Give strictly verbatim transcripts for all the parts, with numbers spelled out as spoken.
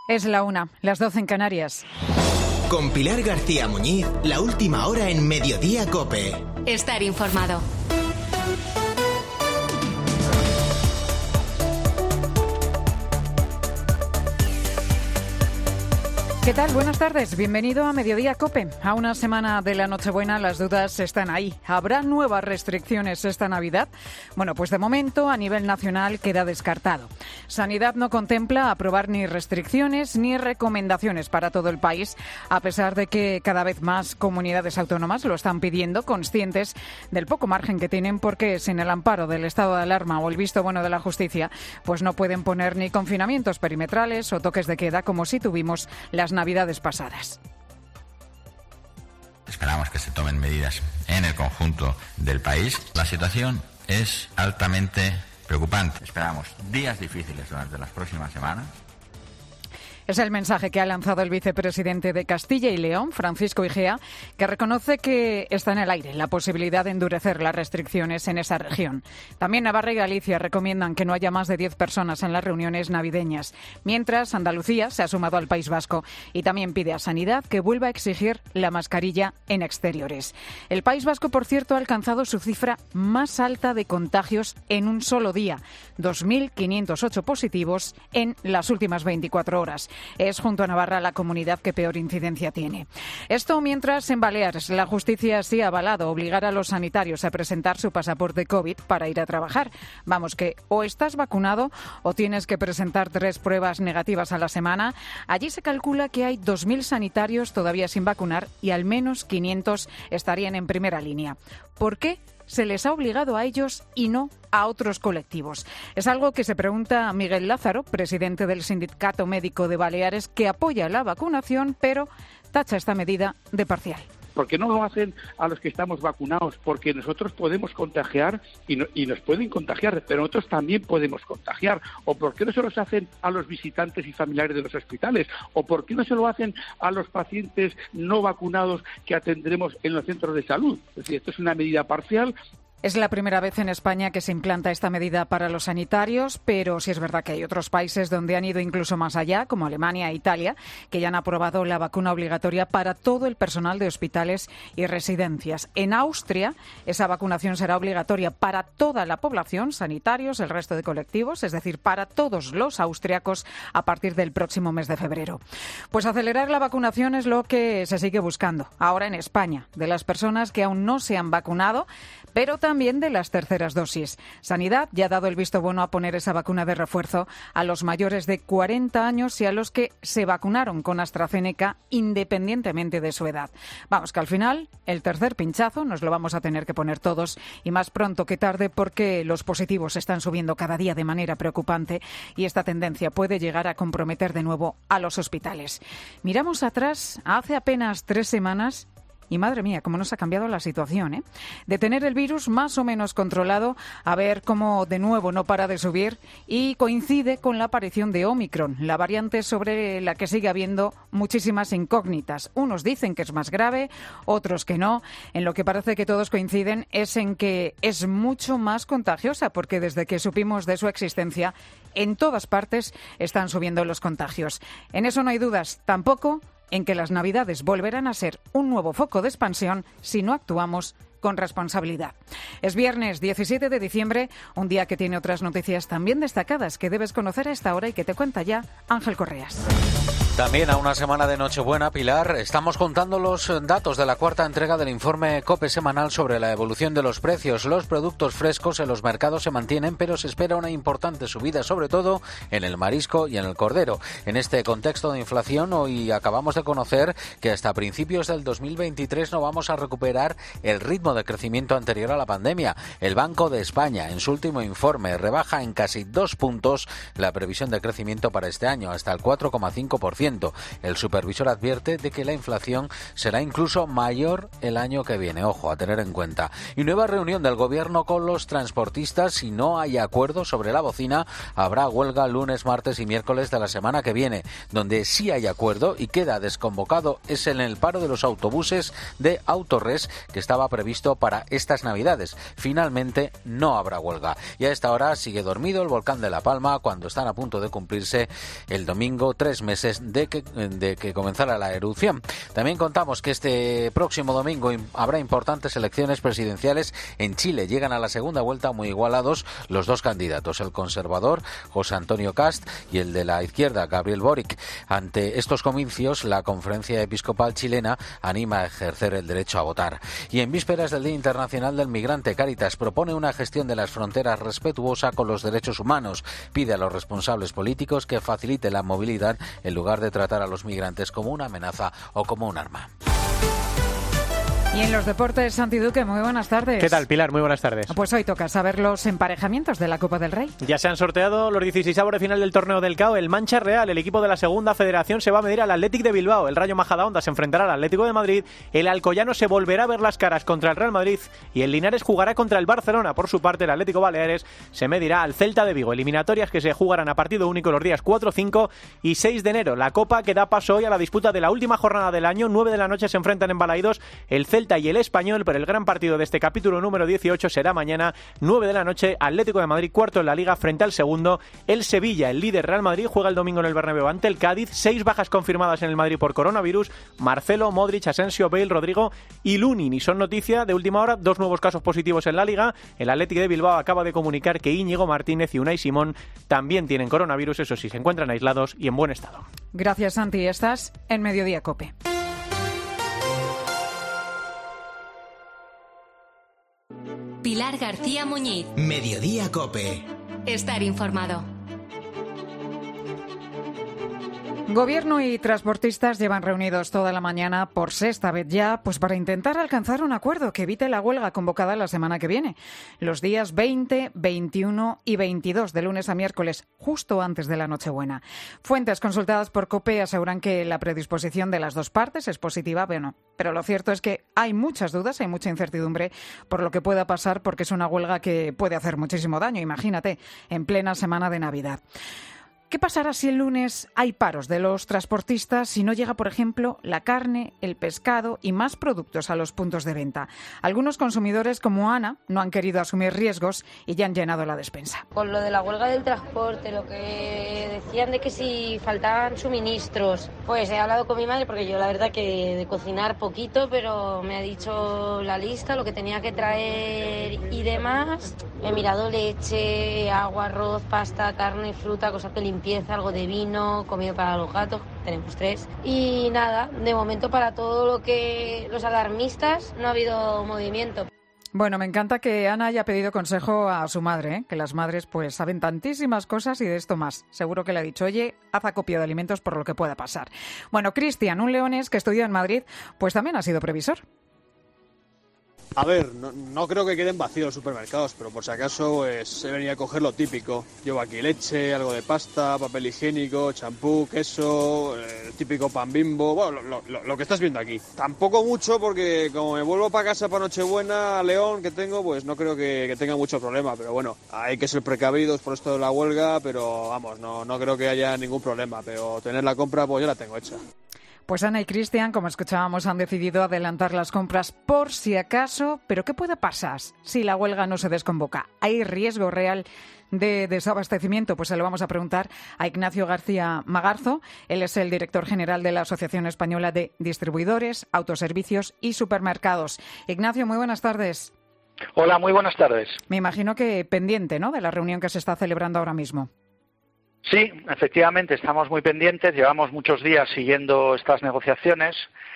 Es la una, las doce en Canarias. Con Pilar García Muñiz, la última hora en Mediodía COPE. Estar informado. ¿Qué tal? Buenas tardes. Bienvenido a Mediodía COPE. A una semana de la Nochebuena las dudas están ahí. ¿Habrá nuevas restricciones esta Navidad? Bueno, pues de momento a nivel nacional queda descartado. Sanidad no contempla aprobar ni restricciones ni recomendaciones para todo el país, a pesar de que cada vez más comunidades autónomas lo están pidiendo, conscientes del poco margen que tienen, porque sin el amparo del estado de alarma o el visto bueno de la justicia, pues no pueden poner ni confinamientos perimetrales o toques de queda como si tuvimos las Navidades pasadas. Esperamos que se tomen medidas en el conjunto del país. La situación es altamente preocupante. Esperamos días difíciles durante las próximas semanas. Es el mensaje que ha lanzado el vicepresidente de Castilla y León, Francisco Igea, que reconoce que está en el aire la posibilidad de endurecer las restricciones en esa región. También Navarra y Galicia recomiendan que no haya más de diez personas en las reuniones navideñas, mientras Andalucía se ha sumado al País Vasco y también pide a Sanidad que vuelva a exigir la mascarilla en exteriores. El País Vasco, por cierto, ha alcanzado su cifra más alta de contagios en un solo día, dos mil quinientos ocho positivos en las últimas veinticuatro horas. Es, junto a Navarra, la comunidad que peor incidencia tiene. Esto mientras en Baleares la justicia sí ha avalado obligar a los sanitarios a presentar su pasaporte COVID para ir a trabajar. Vamos, que o estás vacunado o tienes que presentar tres pruebas negativas a la semana. Allí se calcula que hay dos mil sanitarios todavía sin vacunar y al menos quinientos estarían en primera línea. ¿Por qué se les ha obligado a ellos y no a otros colectivos? Es algo que se pregunta Miguel Lázaro, presidente del Sindicato Médico de Baleares, que apoya la vacunación, pero tacha esta medida de parcial. ¿Por qué no lo hacen a los que estamos vacunados? Porque nosotros podemos contagiar y, no, y nos pueden contagiar, pero nosotros también podemos contagiar. ¿O por qué no se los hacen a los visitantes y familiares de los hospitales? ¿O por qué no se lo hacen a los pacientes no vacunados que atendremos en los centros de salud? Es decir, esto es una medida parcial. Es la primera vez en España que se implanta esta medida para los sanitarios, pero sí es verdad que hay otros países donde han ido incluso más allá, como Alemania e Italia, que ya han aprobado la vacuna obligatoria para todo el personal de hospitales y residencias. En Austria, esa vacunación será obligatoria para toda la población, sanitarios, el resto de colectivos, es decir, para todos los austriacos a partir del próximo mes de febrero. Pues acelerar la vacunación es lo que se sigue buscando ahora en España, de las personas que aún no se han vacunado, pero también de las terceras dosis. Sanidad ya ha dado el visto bueno a poner esa vacuna de refuerzo a los mayores de cuarenta años y a los que se vacunaron con AstraZeneca independientemente de su edad. Vamos, que al final el tercer pinchazo nos lo vamos a tener que poner todos y más pronto que tarde, porque los positivos están subiendo cada día de manera preocupante y esta tendencia puede llegar a comprometer de nuevo a los hospitales. Miramos atrás, hace apenas tres semanas, y madre mía, cómo nos ha cambiado la situación, ¿eh? De tener el virus más o menos controlado, a ver cómo de nuevo no para de subir y coincide con la aparición de Omicron, la variante sobre la que sigue habiendo muchísimas incógnitas. Unos dicen que es más grave, otros que no. En lo que parece que todos coinciden es en que es mucho más contagiosa, porque desde que supimos de su existencia, en todas partes están subiendo los contagios. En eso no hay dudas, tampoco en que las Navidades volverán a ser un nuevo foco de expansión si no actuamos con responsabilidad. Es viernes diecisiete de diciembre, un día que tiene otras noticias también destacadas que debes conocer a esta hora y que te cuenta ya Ángel Correas. También a una semana de Nochebuena, Pilar, estamos contando los datos de la cuarta entrega del informe COPE semanal sobre la evolución de los precios. Los productos frescos en los mercados se mantienen, pero se espera una importante subida, sobre todo en el marisco y en el cordero. En este contexto de inflación, hoy acabamos de conocer que hasta principios del dos mil veintitrés no vamos a recuperar el ritmo de crecimiento anterior a la pandemia. El Banco de España, en su último informe, rebaja en casi dos puntos la previsión de crecimiento para este año, hasta el cuatro coma cinco por ciento. ciento. El supervisor advierte de que la inflación será incluso mayor el año que viene. Ojo, a tener en cuenta. Y nueva reunión del gobierno con los transportistas. Si no hay acuerdo sobre la bocina, habrá huelga lunes, martes y miércoles de la semana que viene. Donde sí hay acuerdo y queda desconvocado es en el paro de los autobuses de Autores, que estaba previsto para estas Navidades. Finalmente no habrá huelga. Y a esta hora sigue dormido el volcán de La Palma cuando están a punto de cumplirse el domingo tres meses de que, de que comenzara la erupción. También contamos que este próximo domingo habrá importantes elecciones presidenciales en Chile. Llegan a la segunda vuelta muy igualados los dos candidatos, el conservador José Antonio Kast y el de la izquierda Gabriel Boric. Ante estos comicios, la Conferencia Episcopal chilena anima a ejercer el derecho a votar. Y en vísperas del Día Internacional del Migrante, Cáritas propone una gestión de las fronteras respetuosa con los derechos humanos. Pide a los responsables políticos que facilite la movilidad en lugar de tratar a los migrantes como una amenaza o como un arma. Y en los deportes, Santi Duque, muy buenas tardes. ¿Qué tal, Pilar? Muy buenas tardes. Pues hoy toca saber los emparejamientos de la Copa del Rey. Ya se han sorteado los dieciseisavos de final del torneo del C A O. El Mancha Real, el equipo de la segunda federación, se va a medir al Athletic de Bilbao. El Rayo Majadahonda se enfrentará al Atlético de Madrid. El Alcoyano se volverá a ver las caras contra el Real Madrid. Y el Linares jugará contra el Barcelona. Por su parte, el Atlético Baleares se medirá al Celta de Vigo. Eliminatorias que se jugarán a partido único los días cuatro, cinco y seis de enero. La Copa que da paso hoy a la disputa de la última jornada del año. nueve de la noche se enfrentan en Balaídos el Celta y el Español. Pero el gran partido de este capítulo número dieciocho será mañana, nueve de la noche, Atlético de Madrid, cuarto en la Liga, frente al segundo, el Sevilla. El líder Real Madrid juega el domingo en el Bernabéu ante el Cádiz. Seis bajas confirmadas en el Madrid por coronavirus: Marcelo, Modric, Asensio, Bale, Rodrigo y Lunin. Y son noticia de última hora, dos nuevos casos positivos en la Liga. El Atlético de Bilbao acaba de comunicar que Íñigo Martínez y Unai Simón también tienen coronavirus, eso sí, se encuentran aislados y en buen estado. Gracias, Santi. Estás en Mediodía COPE. Pilar García Muñiz. Mediodía COPE. Estar informado. Gobierno y transportistas llevan reunidos toda la mañana, por sexta vez ya, pues para intentar alcanzar un acuerdo que evite la huelga convocada la semana que viene. Los días veinte, veintiuno y veintidós, de lunes a miércoles, justo antes de la Nochebuena. Fuentes consultadas por COPE aseguran que la predisposición de las dos partes es positiva, bueno, pero lo cierto es que hay muchas dudas, hay mucha incertidumbre por lo que pueda pasar, porque es una huelga que puede hacer muchísimo daño, imagínate, en plena semana de Navidad. ¿Qué pasará si el lunes hay paros de los transportistas si no llega, por ejemplo, la carne, el pescado y más productos a los puntos de venta? Algunos consumidores, como Ana, no han querido asumir riesgos y ya han llenado la despensa. Con lo de la huelga del transporte, lo que decían de que si faltaban suministros, pues he hablado con mi madre, porque yo la verdad que de cocinar poquito, pero me ha dicho la lista, lo que tenía que traer y demás. He mirado leche, agua, arroz, pasta, carne, fruta, cosas de limpieza, algo de vino, comida para los gatos, tenemos tres. Y nada, de momento para todo lo que los alarmistas no ha habido movimiento. Bueno, me encanta que Ana haya pedido consejo a su madre, ¿eh? Que las madres pues saben tantísimas cosas y de esto más. Seguro que le ha dicho, oye, haz acopio de alimentos por lo que pueda pasar. Bueno, Cristian, un leonés que estudia en Madrid, pues también ha sido previsor. A ver, no, no creo que queden vacíos los supermercados, pero por si acaso pues, he venido a coger lo típico. Llevo aquí leche, algo de pasta, papel higiénico, champú, queso, el típico pan Bimbo, bueno, lo, lo, lo que estás viendo aquí. Tampoco mucho porque como me vuelvo para casa para Nochebuena, León, que tengo, pues no creo que, que tenga mucho problema. Pero bueno, hay que ser precavidos por esto de la huelga, pero vamos, no, no creo que haya ningún problema. Pero tener la compra, pues ya la tengo hecha. Pues Ana y Cristian, como escuchábamos, han decidido adelantar las compras por si acaso. ¿Pero qué puede pasar si la huelga no se desconvoca? ¿Hay riesgo real de desabastecimiento? Pues se lo vamos a preguntar a Ignacio García Magarzo. Él es el director general de la Asociación Española de Distribuidores, Autoservicios y Supermercados. Ignacio, muy buenas tardes. Hola, muy buenas tardes. Me imagino que pendiente, ¿no?, de la reunión que se está celebrando ahora mismo. Sí, efectivamente, estamos muy pendientes, llevamos muchos días siguiendo estas negociaciones.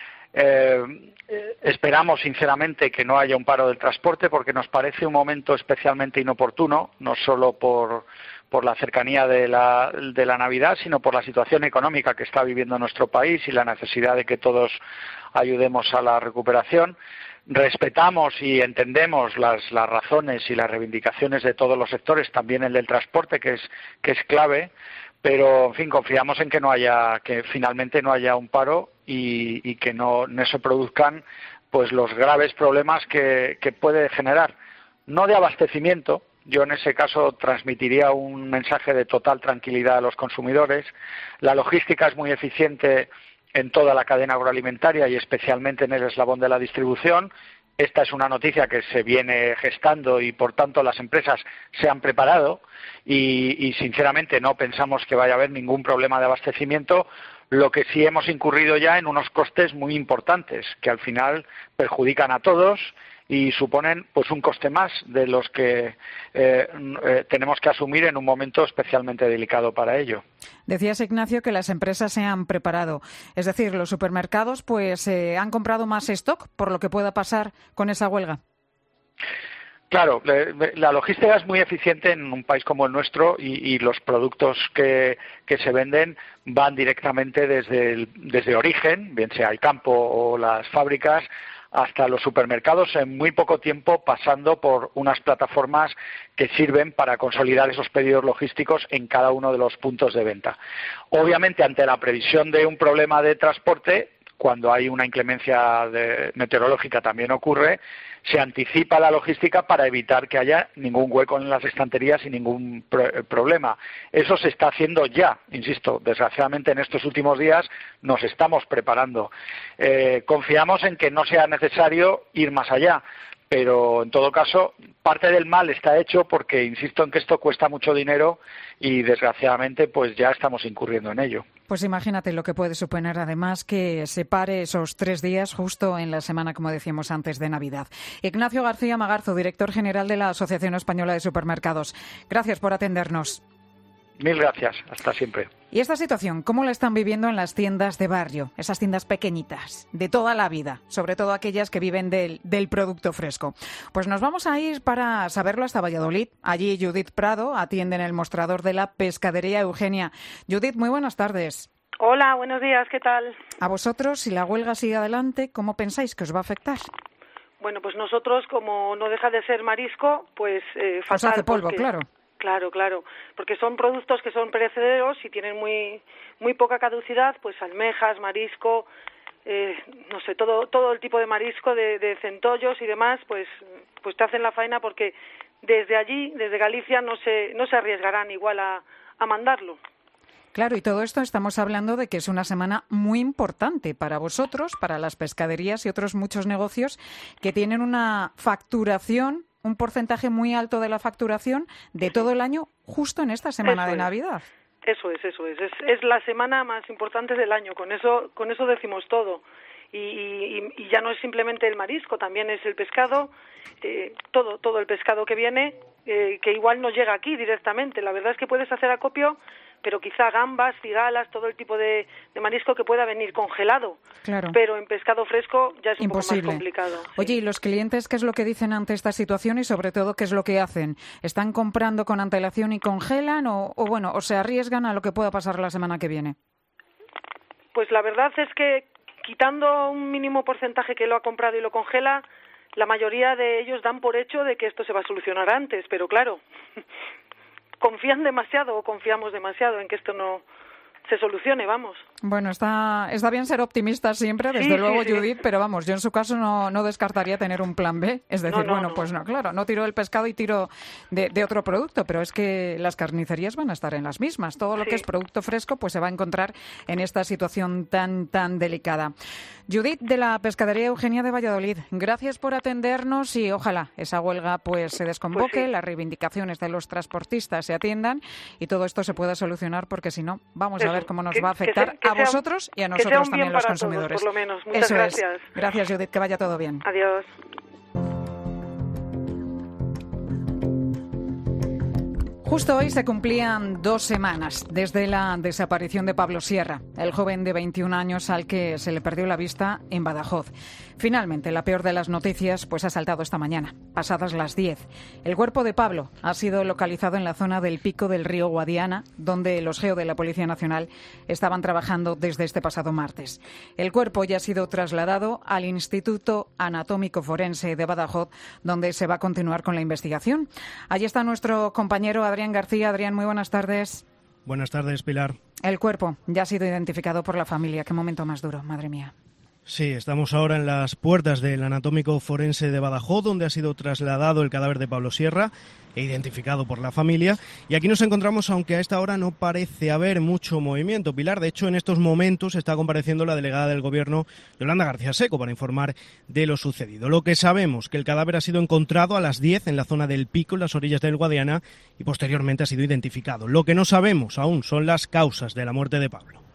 Eh, esperamos sinceramente que no haya un paro del transporte porque nos parece un momento especialmente inoportuno, no solo por, por la cercanía de la, de la Navidad, sino por la situación económica que está viviendo nuestro país y la necesidad de que todos ayudemos a la recuperación. Respetamos y entendemos las, las razones y las reivindicaciones de todos los sectores, también el del transporte, que es, que es clave, pero en fin, confiamos en que no haya, que finalmente no haya un paro y, y que no, no se produzcan pues los graves problemas que, que puede generar, no de abastecimiento. Yo en ese caso transmitiría un mensaje de total tranquilidad a los consumidores. La logística es muy eficiente en toda la cadena agroalimentaria y especialmente en el eslabón de la distribución. Esta es una noticia que se viene gestando y, por tanto, las empresas se han preparado y, y sinceramente, no pensamos que vaya a haber ningún problema de abastecimiento. Lo que sí hemos incurrido ya en unos costes muy importantes que al final perjudican a todos y suponen pues un coste más de los que eh, eh, tenemos que asumir en un momento especialmente delicado para ello. Decías, Ignacio, que las empresas se han preparado. Es decir, los supermercados pues eh, han comprado más stock por lo que pueda pasar con esa huelga. Claro, la logística es muy eficiente en un país como el nuestro y, y los productos que, que se venden van directamente desde el desde origen, bien sea el campo o las fábricas, hasta los supermercados en muy poco tiempo, pasando por unas plataformas que sirven para consolidar esos pedidos logísticos en cada uno de los puntos de venta. Obviamente, ante la previsión de un problema de transporte, cuando hay una inclemencia de, meteorológica también ocurre, se anticipa la logística para evitar que haya ningún hueco en las estanterías y ningún pro- problema. Eso se está haciendo ya, insisto, desgraciadamente en estos últimos días nos estamos preparando. Eh, confiamos en que no sea necesario ir más allá, pero en todo caso parte del mal está hecho porque insisto en que esto cuesta mucho dinero y desgraciadamente pues ya estamos incurriendo en ello. Pues imagínate lo que puede suponer además que se pare esos tres días justo en la semana, como decíamos antes, de Navidad. Ignacio García Magarzo, director general de la Asociación Española de Supermercados. Gracias por atendernos. Mil gracias, hasta siempre. ¿Y esta situación cómo la están viviendo en las tiendas de barrio, esas tiendas pequeñitas, de toda la vida, sobre todo aquellas que viven del, del producto fresco? Pues nos vamos a ir para saberlo hasta Valladolid. Allí Judith Prado atiende en el mostrador de la Pescadería Eugenia. Judith, muy buenas tardes. Hola, buenos días, ¿qué tal? A vosotros, si la huelga sigue adelante, ¿cómo pensáis que os va a afectar? Bueno, pues nosotros, como no deja de ser marisco, pues eh, fatal. Os hace polvo, porque... claro. Claro, claro, porque son productos que son perecederos y tienen muy muy poca caducidad, pues almejas, marisco, eh, no sé, todo todo el tipo de marisco, de, de centollos y demás, pues pues te hacen la faena porque desde allí, desde Galicia, no se no se arriesgarán igual a, a mandarlo. Claro, y todo esto estamos hablando de que es una semana muy importante para vosotros, para las pescaderías y otros muchos negocios que tienen una facturación, un porcentaje muy alto de la facturación de todo el año justo en esta semana Eso de es. Navidad. Eso es, eso es. es. Es la semana más importante del año, con eso con eso decimos todo. Y, y, y ya no es simplemente el marisco, también es el pescado, eh, todo todo el pescado que viene, eh, que igual no llega aquí directamente. La verdad es que puedes hacer acopio, pero quizá gambas, cigalas, todo el tipo de, de marisco que pueda venir congelado. Claro. Pero en pescado fresco ya es un Imposible. poco más complicado. Oye, ¿y los clientes qué es lo que dicen ante esta situación y sobre todo qué es lo que hacen? ¿Están comprando con antelación y congelan o, o bueno, o se arriesgan a lo que pueda pasar la semana que viene? Pues la verdad es que quitando un mínimo porcentaje que lo ha comprado y lo congela, la mayoría de ellos dan por hecho de que esto se va a solucionar antes, pero claro, confían demasiado o confiamos demasiado en que esto no se solucione, vamos. Bueno, está, está bien ser optimista siempre, desde sí, luego, sí, sí. Judith, pero vamos, yo en su caso no, no descartaría tener un plan B. Es decir, No, no, bueno, no. pues no, claro, no tiro el pescado y tiro de, de otro producto, pero es que las carnicerías van a estar en las mismas. Todo lo Sí. que es producto fresco pues se va a encontrar en esta situación tan, tan delicada. Judith, de la Pescadería Eugenia de Valladolid, gracias por atendernos y ojalá esa huelga pues se desconvoque, Pues sí. las reivindicaciones de los transportistas se atiendan y todo esto se pueda solucionar, porque si no, vamos a Eso, ver cómo nos que- va a que afectar sea- que a sea- vosotros y a que sea nosotros un también bien los para todos, consumidores. por lo menos. Muchas Eso gracias. es. Gracias, Judith, que vaya todo bien. Adiós. Justo hoy se cumplían dos semanas desde la desaparición de Pablo Sierra, el joven de veintiún años al que se le perdió la vista en Badajoz. Finalmente, la peor de las noticias pues ha saltado esta mañana, pasadas las diez. El cuerpo de Pablo ha sido localizado en la zona del pico del río Guadiana, donde los G E O de la Policía Nacional estaban trabajando desde este pasado martes. El cuerpo ya ha sido trasladado al Instituto Anatómico Forense de Badajoz, donde se va a continuar con la investigación. Allí está nuestro compañero Adrián García. Adrián, muy buenas tardes. Buenas tardes, Pilar. El cuerpo ya ha sido identificado por la familia. Qué momento más duro, madre mía. Sí, estamos ahora en las puertas del Anatómico Forense de Badajoz, donde ha sido trasladado el cadáver de Pablo Sierra e identificado por la familia. Y aquí nos encontramos, aunque a esta hora no parece haber mucho movimiento, Pilar. De hecho, en estos momentos está compareciendo la delegada del Gobierno, Yolanda García Seco, para informar de lo sucedido. Lo que sabemos, que el cadáver ha sido encontrado a las diez en la zona del Pico, en las orillas del Guadiana, y posteriormente ha sido identificado. Lo que no sabemos aún son las causas de la muerte de Pablo.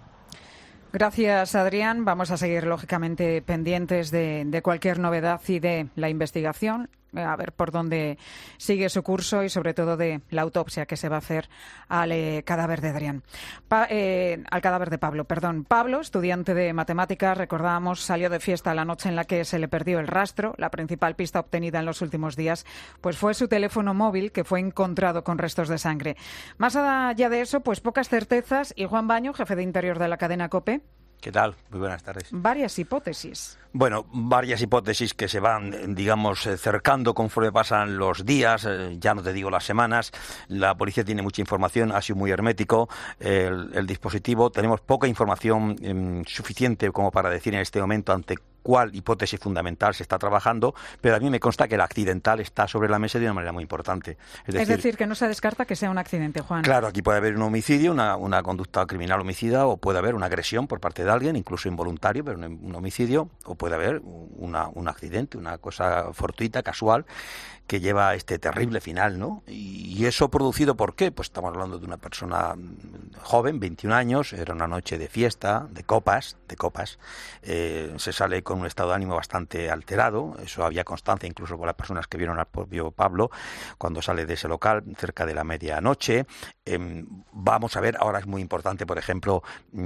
Gracias, Adrián. Vamos a seguir, lógicamente, pendientes de, de cualquier novedad y de la investigación, a ver por dónde sigue su curso y, sobre todo, de la autopsia que se va a hacer al eh, cadáver de Adrián. Pa, eh, al cadáver de Pablo, perdón. Pablo, estudiante de matemáticas, recordábamos, salió de fiesta la noche en la que se le perdió el rastro. La principal pista obtenida en los últimos días pues fue su teléfono móvil, que fue encontrado con restos de sangre. Más allá de eso, pues pocas certezas. Y Juan Baño, jefe de Interior de la cadena COPE. ¿Qué tal? Muy buenas tardes. Varias hipótesis. Bueno, varias hipótesis que se van, digamos, cercando conforme pasan los días, ya no te digo las semanas. La policía tiene mucha información, ha sido muy hermético el, el dispositivo. Tenemos poca información eh, suficiente como para decir en este momento ante cuál hipótesis fundamental se está trabajando, pero a mí me consta que el accidental está sobre la mesa de una manera muy importante. Es decir, es decir que no se descarta que sea un accidente, Juan. Claro, aquí puede haber un homicidio, una, una conducta criminal homicida, o puede haber una agresión por parte de alguien, incluso involuntario, pero un, un homicidio, o puede haber una, un accidente, una cosa fortuita, casual, que lleva a este terrible final, ¿no? Y eso producido ¿por qué? Pues estamos hablando de una persona joven, veintiún años, era una noche de fiesta, de copas, de copas, eh, se sale con un estado de ánimo bastante alterado, eso había constancia incluso por las personas que vieron al propio Pablo cuando sale de ese local cerca de la medianoche. Eh, vamos a ver, ahora es muy importante, por ejemplo,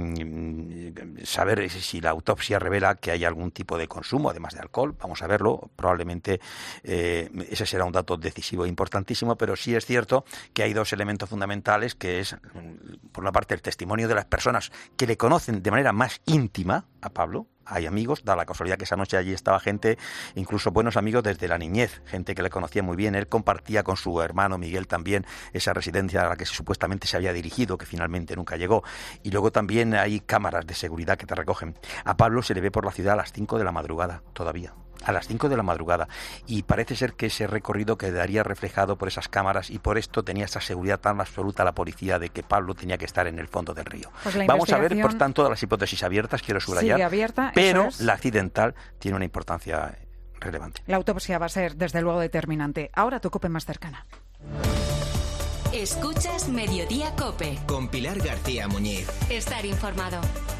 mmm, saber si la autopsia revela que hay algún tipo de consumo, además de alcohol, vamos a verlo, probablemente eh, ese será un dato decisivo e importantísimo, pero sí es cierto que hay dos elementos fundamentales, que es, por una parte, el testimonio de las personas que le conocen de manera más íntima a Pablo. Hay amigos, da la casualidad que esa noche allí estaba gente, incluso buenos amigos desde la niñez, gente que le conocía muy bien. Él compartía con su hermano Miguel también esa residencia a la que supuestamente se había dirigido, que finalmente nunca llegó. Y luego también hay cámaras de seguridad que te recogen. A Pablo se le ve por la ciudad a las cinco de la madrugada, todavía. A las cinco de la madrugada, y parece ser que ese recorrido quedaría reflejado por esas cámaras, y por esto tenía esa seguridad tan absoluta la policía de que Pablo tenía que estar en el fondo del río. Pues vamos a ver, por tanto, las hipótesis abiertas, quiero subrayar, sigue abierta, pero es. La accidental tiene una importancia relevante. La autopsia va a ser, desde luego, determinante. Ahora tu COPE más cercana. Escuchas Mediodía COPE. Con Pilar García Muñiz. Estar informado.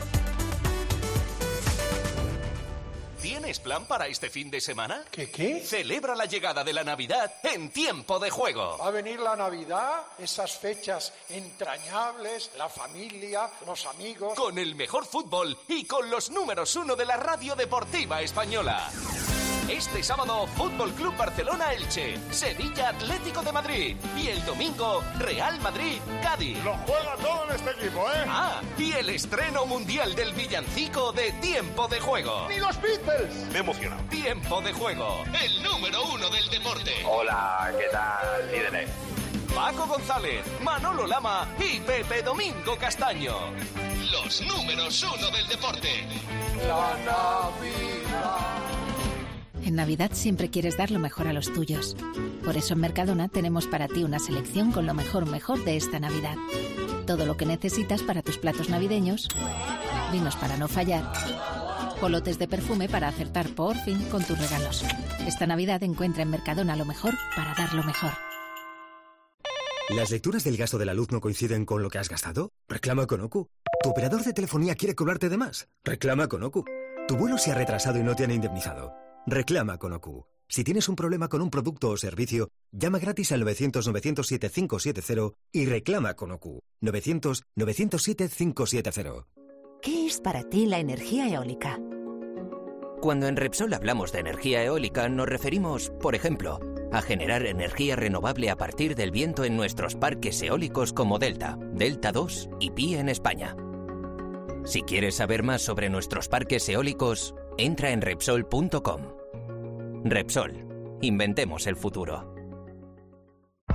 ¿Tienes plan para este fin de semana? ¿Qué qué? Celebra la llegada de la Navidad en Tiempo de Juego. Va a venir la Navidad, esas fechas entrañables, la familia, los amigos. Con el mejor fútbol y con los números uno de la radio deportiva española. Este sábado, Fútbol Club Barcelona Elche, Sevilla Atlético de Madrid y el domingo, Real Madrid Cádiz. Lo juega todo en este equipo, ¿eh? Ah, y el estreno mundial del villancico de Tiempo de Juego. ¡Ni los Beatles! Me emociona. Tiempo de Juego, el número uno del deporte. Hola, ¿qué tal, líderes? Paco González, Manolo Lama y Pepe Domingo Castaño. Los números uno del deporte. La Navidad. En Navidad siempre quieres dar lo mejor a los tuyos. Por eso en Mercadona tenemos para ti una selección con lo mejor mejor de esta Navidad. Todo lo que necesitas para tus platos navideños, vinos para no fallar, polotes de perfume para acertar por fin con tus regalos. Esta Navidad encuentra en Mercadona lo mejor para dar lo mejor. ¿Las lecturas del gasto de la luz no coinciden con lo que has gastado? Reclama con Oku. ¿Tu operador de telefonía quiere cobrarte de más? Reclama con Oku. ¿Tu vuelo se ha retrasado y no te han indemnizado? Reclama con Oku. Si tienes un problema con un producto o servicio, llama gratis al novecientos, novecientos siete, cinco siete cero y reclama con Oku. novecientos, novecientos siete, cinco siete cero. ¿Qué es para ti la energía eólica? Cuando en Repsol hablamos de energía eólica, nos referimos, por ejemplo, a generar energía renovable a partir del viento en nuestros parques eólicos como Delta, Delta dos y Pi en España. Si quieres saber más sobre nuestros parques eólicos, entra en Repsol punto com. Repsol. Inventemos el futuro.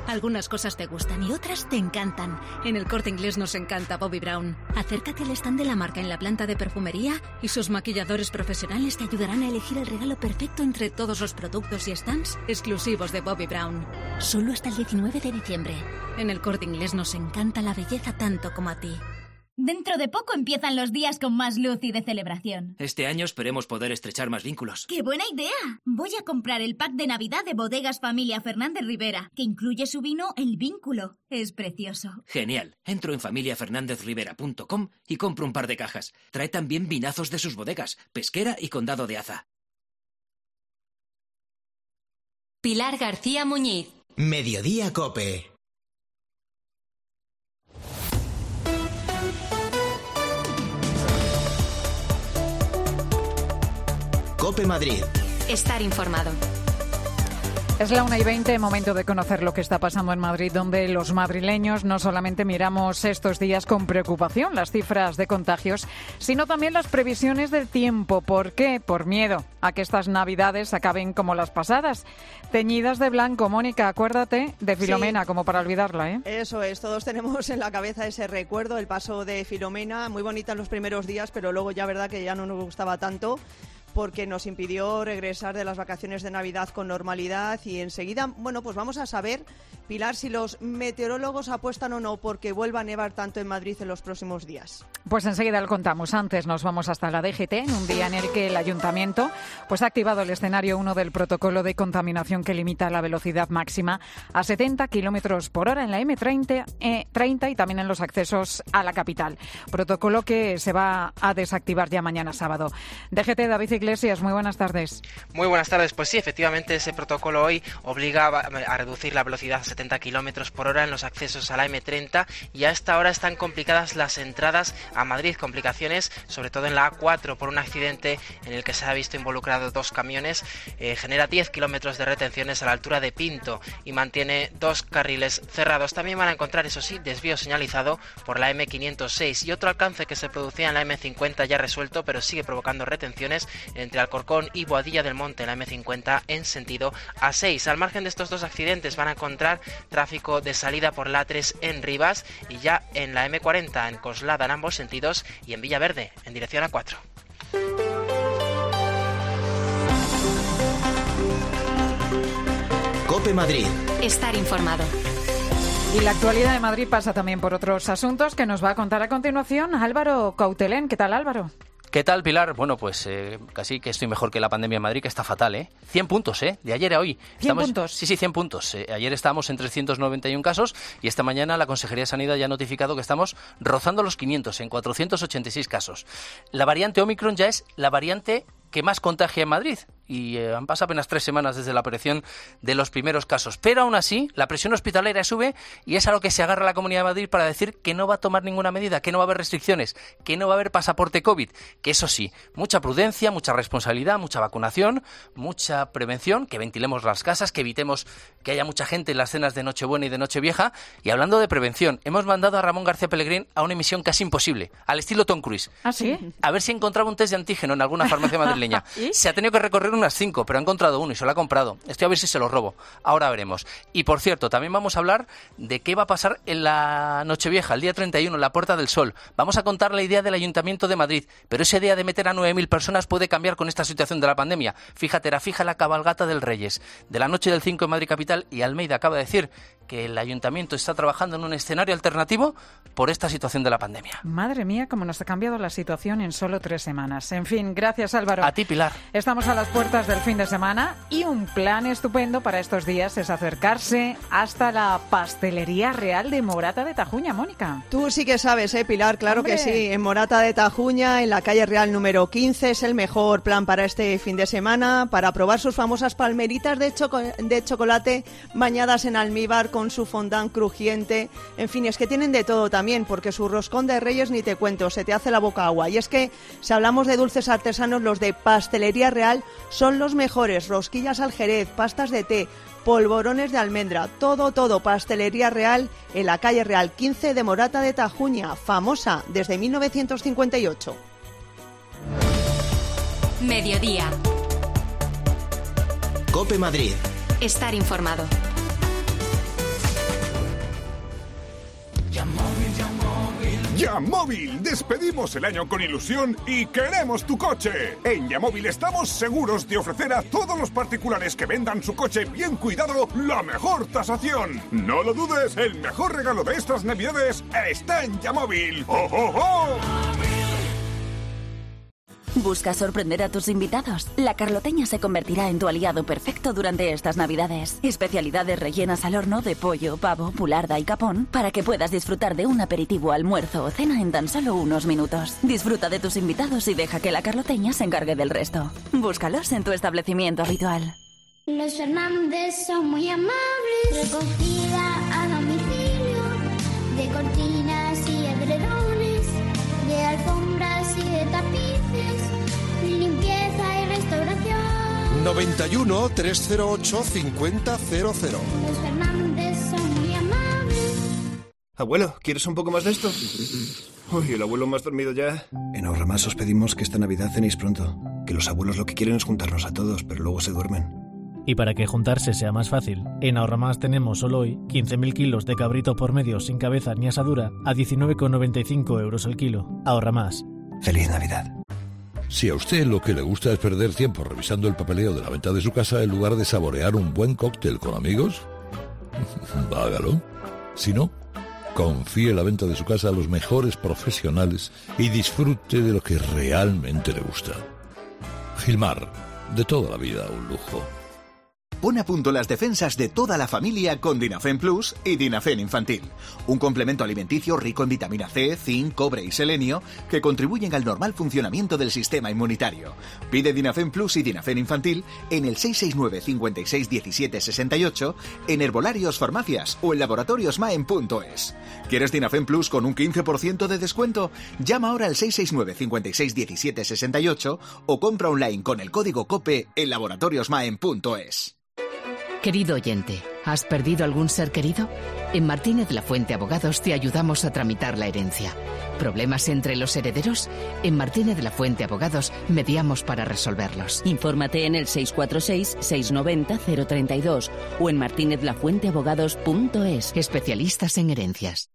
Algunas cosas te gustan y otras te encantan. En el Corte Inglés nos encanta Bobbi Brown. Acércate al stand de la marca en la planta de perfumería y sus maquilladores profesionales te ayudarán a elegir el regalo perfecto entre todos los productos y stands exclusivos de Bobbi Brown. Solo hasta el diecinueve de diciembre. En el Corte Inglés nos encanta la belleza tanto como a ti. Dentro de poco empiezan los días con más luz y de celebración. Este año esperemos poder estrechar más vínculos. ¡Qué buena idea! Voy a comprar el pack de Navidad de Bodegas Familia Fernández Rivera, que incluye su vino El Vínculo. Es precioso. Genial. Entro en familia fernández rivera punto com y compro un par de cajas. Trae también vinazos de sus bodegas, Pesquera y Condado de Aza. Pilar García Muñiz. Mediodía Cope. Cope Madrid. Estar informado. Es la una y veinte, momento de conocer lo que está pasando en Madrid, donde los madrileños no solamente miramos estos días con preocupación las cifras de contagios, sino también las previsiones del tiempo. ¿Por qué? Por miedo a que estas Navidades acaben como las pasadas. Teñidas de blanco. Mónica, acuérdate de Filomena, sí, como para olvidarla, ¿eh? Eso es, todos tenemos en la cabeza ese recuerdo, el paso de Filomena, muy bonita en los primeros días, pero luego ya verdad que ya no nos gustaba tanto, porque nos impidió regresar de las vacaciones de Navidad con normalidad. Y enseguida, bueno, pues vamos a saber, Pilar, si los meteorólogos apuestan o no porque vuelva a nevar tanto en Madrid en los próximos días. Pues enseguida lo contamos. Antes nos vamos hasta la D G T, en un día en el que el Ayuntamiento pues ha activado el escenario uno del protocolo de contaminación que limita la velocidad máxima a setenta kilómetros por hora en la eme treinta, eh, treinta y también en los accesos a la capital. Protocolo que se va a desactivar ya mañana sábado. D G T, David Iglesias, muy buenas tardes. Muy buenas tardes. Pues sí, efectivamente ese protocolo hoy obliga a reducir la velocidad a setenta kilómetros por hora en los accesos a la eme treinta y a esta hora están complicadas las entradas a Madrid, complicaciones sobre todo en la a cuatro por un accidente en el que se ha visto involucrado dos camiones, eh, genera diez kilómetros de retenciones a la altura de Pinto y mantiene dos carriles cerrados. También van a encontrar, eso sí, desvío señalizado por la eme quinientos seis y otro alcance que se producía en la eme cincuenta ya resuelto, pero sigue provocando retenciones entre Alcorcón y Boadilla del Monte, la eme cincuenta en sentido a seis. Al margen de estos dos accidentes van a encontrar tráfico de salida por la a tres en Rivas y ya en la eme cuarenta en Coslada en ambos sentidos y en Villaverde en dirección a cuatro. Cope Madrid. Estar informado. Y la actualidad de Madrid pasa también por otros asuntos que nos va a contar a continuación Álvaro Cautelén. ¿Qué tal, Álvaro? ¿Qué tal, Pilar? Bueno, pues eh, casi que estoy mejor que la pandemia en Madrid, que está fatal, ¿eh? cien puntos, ¿eh? De ayer a hoy. ¿cien Estamos, puntos? Sí, sí, cien puntos. Eh, ayer estábamos en trescientos noventa y uno casos y esta mañana la Consejería de Sanidad ya ha notificado que estamos rozando los quinientos en cuatrocientos ochenta y seis casos. La variante Omicron ya es la variante que más contagia en Madrid y eh, han pasado apenas tres semanas desde la aparición de los primeros casos. Pero aún así, la presión hospitalaria sube y es a lo que se agarra la Comunidad de Madrid para decir que no va a tomar ninguna medida, que no va a haber restricciones, que no va a haber pasaporte COVID. Que eso sí, mucha prudencia, mucha responsabilidad, mucha vacunación, mucha prevención, que ventilemos las casas, que evitemos que haya mucha gente en las cenas de Nochebuena y de Nochevieja. Y hablando de prevención, hemos mandado a Ramón García Pellegrín a una misión casi imposible, al estilo Tom Cruise. ¿Ah, sí? A ver si encontraba un test de antígeno en alguna farmacia madrileña. ¿Y? Se ha tenido que recorrer unas cinco, pero ha encontrado uno y se lo ha comprado. Estoy a ver si se lo robo. Ahora veremos. Y por cierto, también vamos a hablar de qué va a pasar en la Nochevieja, el día treinta y uno, en la Puerta del Sol. Vamos a contar la idea del Ayuntamiento de Madrid, pero esa idea de meter a nueve mil personas puede cambiar con esta situación de la pandemia. Fíjate, era fija la cabalgata del Reyes. De la noche del cinco en Madrid Capital, y Almeida acaba de decir que el Ayuntamiento está trabajando en un escenario alternativo por esta situación de la pandemia. Madre mía, cómo nos ha cambiado la situación en solo tres semanas. En fin, gracias, Álvaro. A ti, Pilar. Estamos a las puertas del fin de semana y un plan estupendo para estos días es acercarse hasta la Pastelería Real de Morata de Tajuña, Mónica. Tú sí que sabes, ¿eh, Pilar? Claro ¡Hombre! Que sí. En Morata de Tajuña, en la calle Real número quince, es el mejor plan para este fin de semana, para probar sus famosas palmeritas de, choco- de chocolate bañadas en almíbar con su fondant crujiente. En fin, es que tienen de todo también, porque su roscón de Reyes ni te cuento, se te hace la boca agua. Y es que, si hablamos de dulces artesanos, los de Pastelería Real son los mejores. Rosquillas al jerez, pastas de té, polvorones de almendra, todo, todo. Pastelería Real en la calle Real quince de Morata de Tajuña, famosa desde mil novecientos cincuenta y ocho. Mediodía. Cope Madrid. Estar informado. Yamóvil, despedimos el año con ilusión y queremos tu coche. En Yamóvil estamos seguros de ofrecer a todos los particulares que vendan su coche bien cuidado la mejor tasación. No lo dudes, el mejor regalo de estas navidades está en Yamóvil. ¡Oh, oh, oh! ¿Buscas sorprender a tus invitados? La Carloteña se convertirá en tu aliado perfecto durante estas Navidades. Especialidades rellenas al horno de pollo, pavo, pularda y capón para que puedas disfrutar de un aperitivo, almuerzo o cena en tan solo unos minutos. Disfruta de tus invitados y deja que la Carloteña se encargue del resto. Búscalos en tu establecimiento habitual. Los Fernández son muy amables. Recogida a domicilio de cortinas y edredones, de alfombras y de tapices, limpieza y restauración. noventa y uno, trescientos ocho, cincuenta cero cero. Los Fernández son muy amables. Abuelo, ¿quieres un poco más de esto? Uy, el abuelo más dormido ya. En Ahorramás os pedimos que esta Navidad cenéis pronto. Que los abuelos lo que quieren es juntarnos a todos, pero luego se duermen. Y para que juntarse sea más fácil, en Ahorramás tenemos solo hoy quince mil kilos de cabrito por medio sin cabeza ni asadura a diecinueve con noventa y cinco euros el kilo. Ahorramás. ¡Feliz Navidad! Si a usted lo que le gusta es perder tiempo revisando el papeleo de la venta de su casa en lugar de saborear un buen cóctel con amigos, hágalo. Si no, confíe la venta de su casa a los mejores profesionales y disfrute de lo que realmente le gusta. Gilmar, de toda la vida un lujo. Pon a punto las defensas de toda la familia con Dinafen Plus y Dinafen Infantil. Un complemento alimenticio rico en vitamina C, zinc, cobre y selenio que contribuyen al normal funcionamiento del sistema inmunitario. Pide Dinafen Plus y Dinafen Infantil en el seis seis nueve, cinco seis, uno siete seis ocho, en herbolarios, farmacias o en laboratoriosmaen punto es. ¿Quieres Dinafen Plus con un quince por ciento de descuento? Llama ahora al seis seis nueve, cinco seis, uno siete seis ocho o compra online con el código COPE en laboratoriosmaen punto es. Querido oyente, ¿has perdido algún ser querido? En Martínez La Fuente Abogados te ayudamos a tramitar la herencia. ¿Problemas entre los herederos? En Martínez La Fuente Abogados mediamos para resolverlos. Infórmate en el seis cuatro seis, seis nueve cero, cero tres dos o en martínez la fuente abogados punto es. Especialistas en herencias.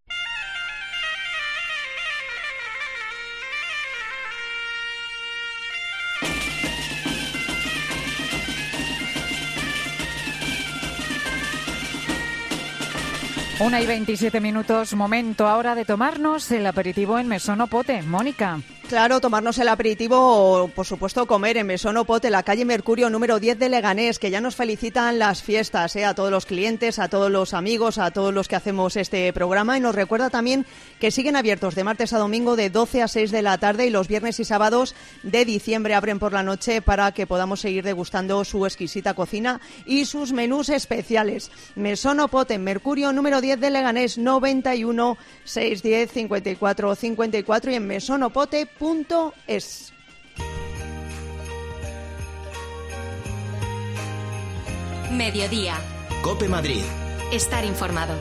Una y veintisiete minutos, momento ahora de tomarnos el aperitivo en Mesón o Pote. Mónica. Claro, tomarnos el aperitivo o, por supuesto, comer en Mesón o Pote, la calle Mercurio número diez de Leganés, que ya nos felicitan las fiestas, ¿eh? A todos los clientes, a todos los amigos, a todos los que hacemos este programa. Y nos recuerda también que siguen abiertos de martes a domingo de doce a seis de la tarde y los viernes y sábados de diciembre abren por la noche para que podamos seguir degustando su exquisita cocina y sus menús especiales. Mesón o Pote, Mercurio número diez de Leganés, noventa y uno, seiscientos diez, cincuenta y cuatro cincuenta y cuatro y en mesón o pote punto es. Mediodía. COPE Madrid. Estar informado.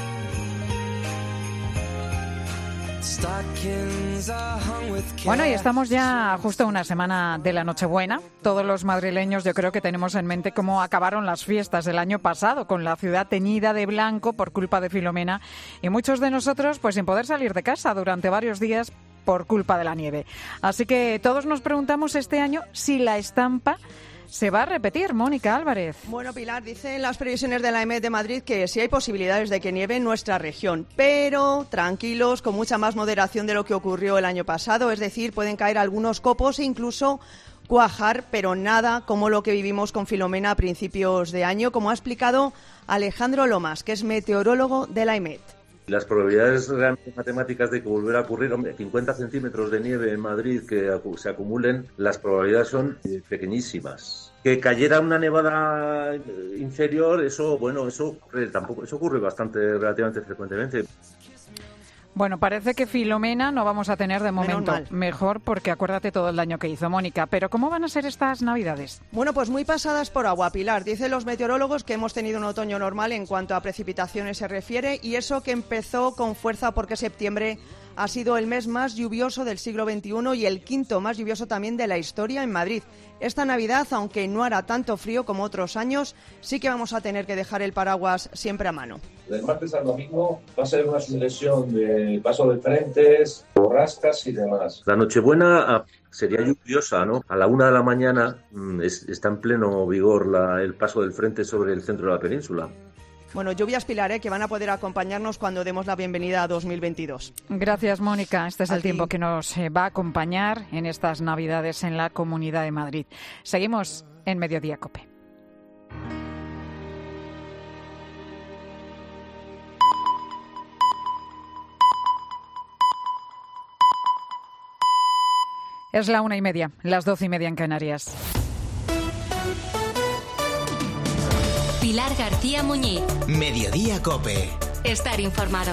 Bueno, y estamos ya justo una semana de la Nochebuena. Todos los madrileños yo creo que tenemos en mente cómo acabaron las fiestas del año pasado, con la ciudad teñida de blanco por culpa de Filomena y muchos de nosotros pues sin poder salir de casa durante varios días por culpa de la nieve. Así que todos nos preguntamos este año si la estampa se va a repetir. Mónica Álvarez. Bueno, Pilar, dicen las previsiones de la E M E T de Madrid que sí hay posibilidades de que nieve en nuestra región, pero tranquilos, con mucha más moderación de lo que ocurrió el año pasado, es decir, pueden caer algunos copos e incluso cuajar, pero nada como lo que vivimos con Filomena a principios de año, como ha explicado Alejandro Lomas, que es meteorólogo de la E M E T. Las probabilidades realmente matemáticas de que volviera a ocurrir, hombre, cincuenta centímetros de nieve en Madrid que se acumulen, las probabilidades son pequeñísimas. Que cayera una nevada inferior, eso, bueno, eso ocurre, tampoco, eso ocurre bastante, relativamente frecuentemente. Bueno, parece que Filomena no vamos a tener de momento. Mejor porque acuérdate todo el daño que hizo, Mónica. Pero ¿cómo van a ser estas Navidades? Bueno, pues muy pasadas por agua, Pilar. Dicen los meteorólogos que hemos tenido un otoño normal en cuanto a precipitaciones se refiere y eso que empezó con fuerza porque septiembre ha sido el mes más lluvioso del siglo veintiuno y el quinto más lluvioso también de la historia en Madrid. Esta Navidad, aunque no hará tanto frío como otros años, sí que vamos a tener que dejar el paraguas siempre a mano. Del martes al domingo va a ser una sucesión de paso de frentes, borrascas y demás. La Nochebuena sería lluviosa, ¿no? A la una de la mañana es, está en pleno vigor la, el paso del frente sobre el centro de la península. Bueno, lluvias, Pilar, ¿eh? que van a poder acompañarnos cuando demos la bienvenida a dos mil veintidós. Gracias, Mónica. Este es A el ti. tiempo que nos eh, va a acompañar en estas Navidades en la Comunidad de Madrid. Seguimos en Mediodía COPE. Es la una y media, las doce y media en Canarias. Pilar García Muñiz. Mediodía COPE. Estar informado.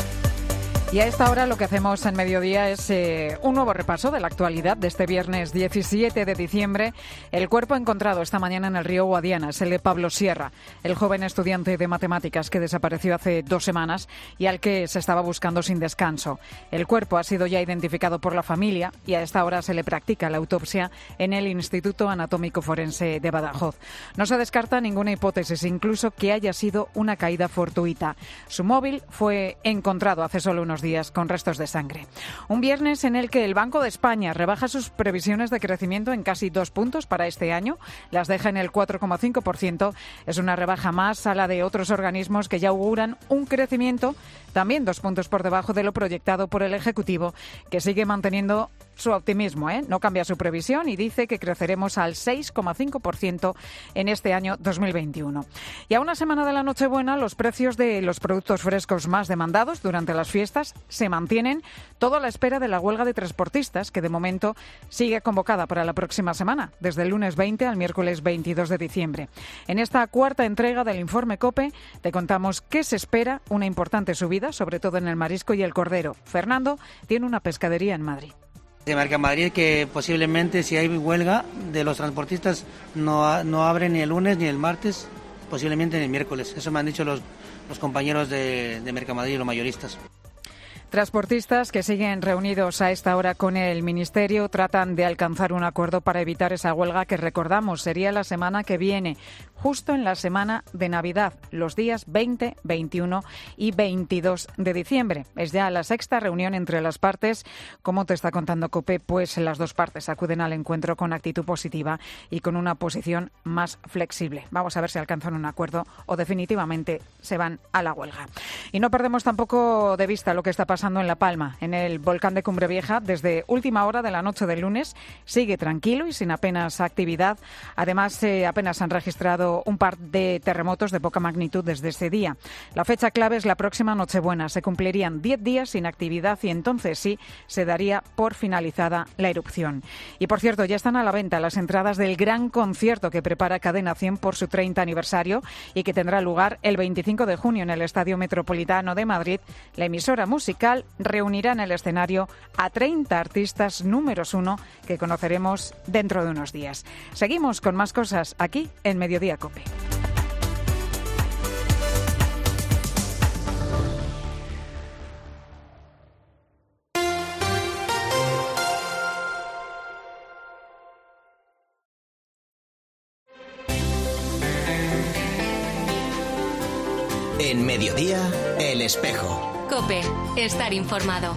Y a esta hora lo que hacemos en Mediodía es eh, un nuevo repaso de la actualidad de este viernes diecisiete de diciembre. El cuerpo encontrado esta mañana en el río Guadiana es el de Pablo Sierra, el joven estudiante de matemáticas que desapareció hace dos semanas y al que se estaba buscando sin descanso. El cuerpo ha sido ya identificado por la familia y a esta hora se le practica la autopsia en el Instituto Anatómico Forense de Badajoz. No se descarta ninguna hipótesis, incluso que haya sido una caída fortuita. Su móvil fue encontrado hace solo unos días con restos de sangre. Un viernes en el que el Banco de España rebaja sus previsiones de crecimiento en casi dos puntos para este año, las deja en el cuatro coma cinco por ciento. Es una rebaja más a la de otros organismos que ya auguran un crecimiento también dos puntos por debajo de lo proyectado por el Ejecutivo, que sigue manteniendo su optimismo, ¿eh? No cambia su previsión y dice que creceremos al seis coma cinco por ciento en este año dos mil veintiuno. Y a una semana de la Nochebuena, los precios de los productos frescos más demandados durante las fiestas se mantienen, todo a la espera de la huelga de transportistas, que de momento sigue convocada para la próxima semana, desde el lunes veinte al miércoles veintidós de diciembre. En esta cuarta entrega del informe COPE te contamos qué se espera, una importante subida, sobre todo en el marisco y el cordero. Fernando tiene una pescadería en Madrid. De Mercamadrid, que posiblemente si hay huelga de los transportistas no, no abren ni el lunes ni el martes, posiblemente ni el miércoles. Eso me han dicho los, los compañeros de, de Mercamadrid y los mayoristas. Transportistas que siguen reunidos a esta hora con el Ministerio tratan de alcanzar un acuerdo para evitar esa huelga que, recordamos, sería la semana que viene, justo en la semana de Navidad, los días veinte, veintiuno y veintidós de diciembre. Es ya la sexta reunión entre las partes. Como te está contando COPE, pues las dos partes acuden al encuentro con actitud positiva y con una posición más flexible. Vamos a ver si alcanzan un acuerdo o definitivamente se van a la huelga. Y no perdemos tampoco de vista lo que está pasando en La Palma, en el volcán de Cumbre Vieja. Desde última hora de la noche del lunes sigue tranquilo y sin apenas actividad. Además, eh, apenas han registrado un par de terremotos de poca magnitud desde ese día. La fecha clave es la próxima Nochebuena. Se cumplirían diez días sin actividad y entonces sí se daría por finalizada la erupción. Y por cierto, ya están a la venta las entradas del gran concierto que prepara Cadena cien por su treinta aniversario y que tendrá lugar el veinticinco de junio en el Estadio Metropolitano de Madrid. La emisora musical reunirá en el escenario a treinta artistas números uno que conoceremos dentro de unos días. Seguimos con más cosas aquí en Mediodía COPE. En Mediodía, El Espejo. COPE. Estar informado.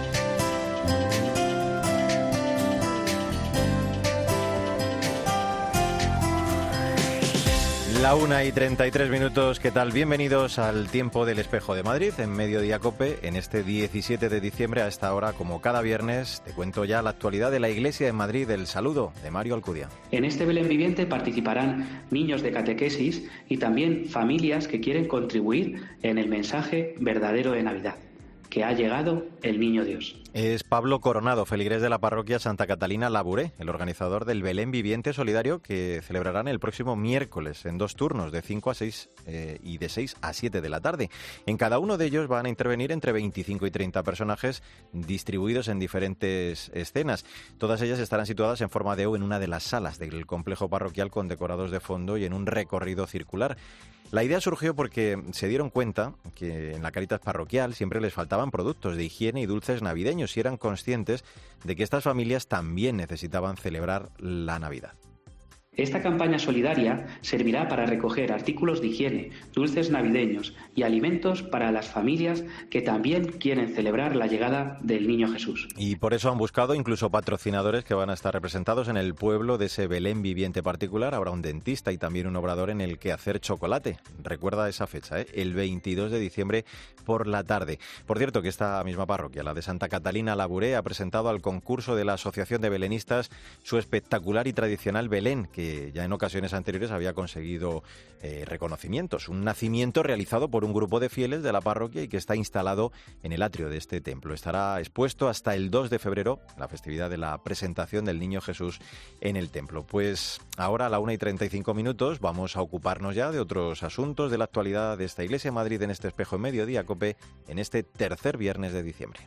La una y treinta y tres minutos, ¿qué tal? Bienvenidos al Tiempo del Espejo de Madrid, en Mediodía COPE, en este diecisiete de diciembre. A esta hora, como cada viernes, te cuento ya la actualidad de la Iglesia de Madrid. El saludo de Mario Alcudia. En este Belén Viviente participarán niños de catequesis y también familias que quieren contribuir en el mensaje verdadero de Navidad, que ha llegado el Niño Dios. Es Pablo Coronado, feligrés de la parroquia Santa Catalina Labouré, el organizador del Belén Viviente Solidario, que celebrarán el próximo miércoles en dos turnos, de cinco a seis eh, y de seis a siete de la tarde. En cada uno de ellos van a intervenir entre veinticinco y treinta personajes distribuidos en diferentes escenas. Todas ellas estarán situadas en forma de U en una de las salas del complejo parroquial, con decorados de fondo y en un recorrido circular. La idea surgió porque se dieron cuenta que en la Cáritas parroquial siempre les faltaban productos de higiene y dulces navideños, y eran conscientes de que estas familias también necesitaban celebrar la Navidad. Esta campaña solidaria servirá para recoger artículos de higiene, dulces navideños y alimentos para las familias que también quieren celebrar la llegada del Niño Jesús. Y por eso han buscado incluso patrocinadores que van a estar representados en el pueblo de ese Belén viviente particular. Habrá un dentista y también un obrador en el que hacer chocolate. Recuerda esa fecha, ¿eh? El veintidós de diciembre por la tarde. Por cierto, que esta misma parroquia, la de Santa Catalina Labouré, ha presentado al concurso de la Asociación de Belenistas su espectacular y tradicional Belén, que que ya en ocasiones anteriores había conseguido eh, reconocimientos. Un nacimiento realizado por un grupo de fieles de la parroquia y que está instalado en el atrio de este templo. Estará expuesto hasta el dos de febrero, la festividad de la presentación del Niño Jesús en el templo. Pues ahora a la una y treinta y cinco minutos vamos a ocuparnos ya de otros asuntos de la actualidad de esta Iglesia de Madrid en este espejo en Mediodía Cope en este tercer viernes de diciembre.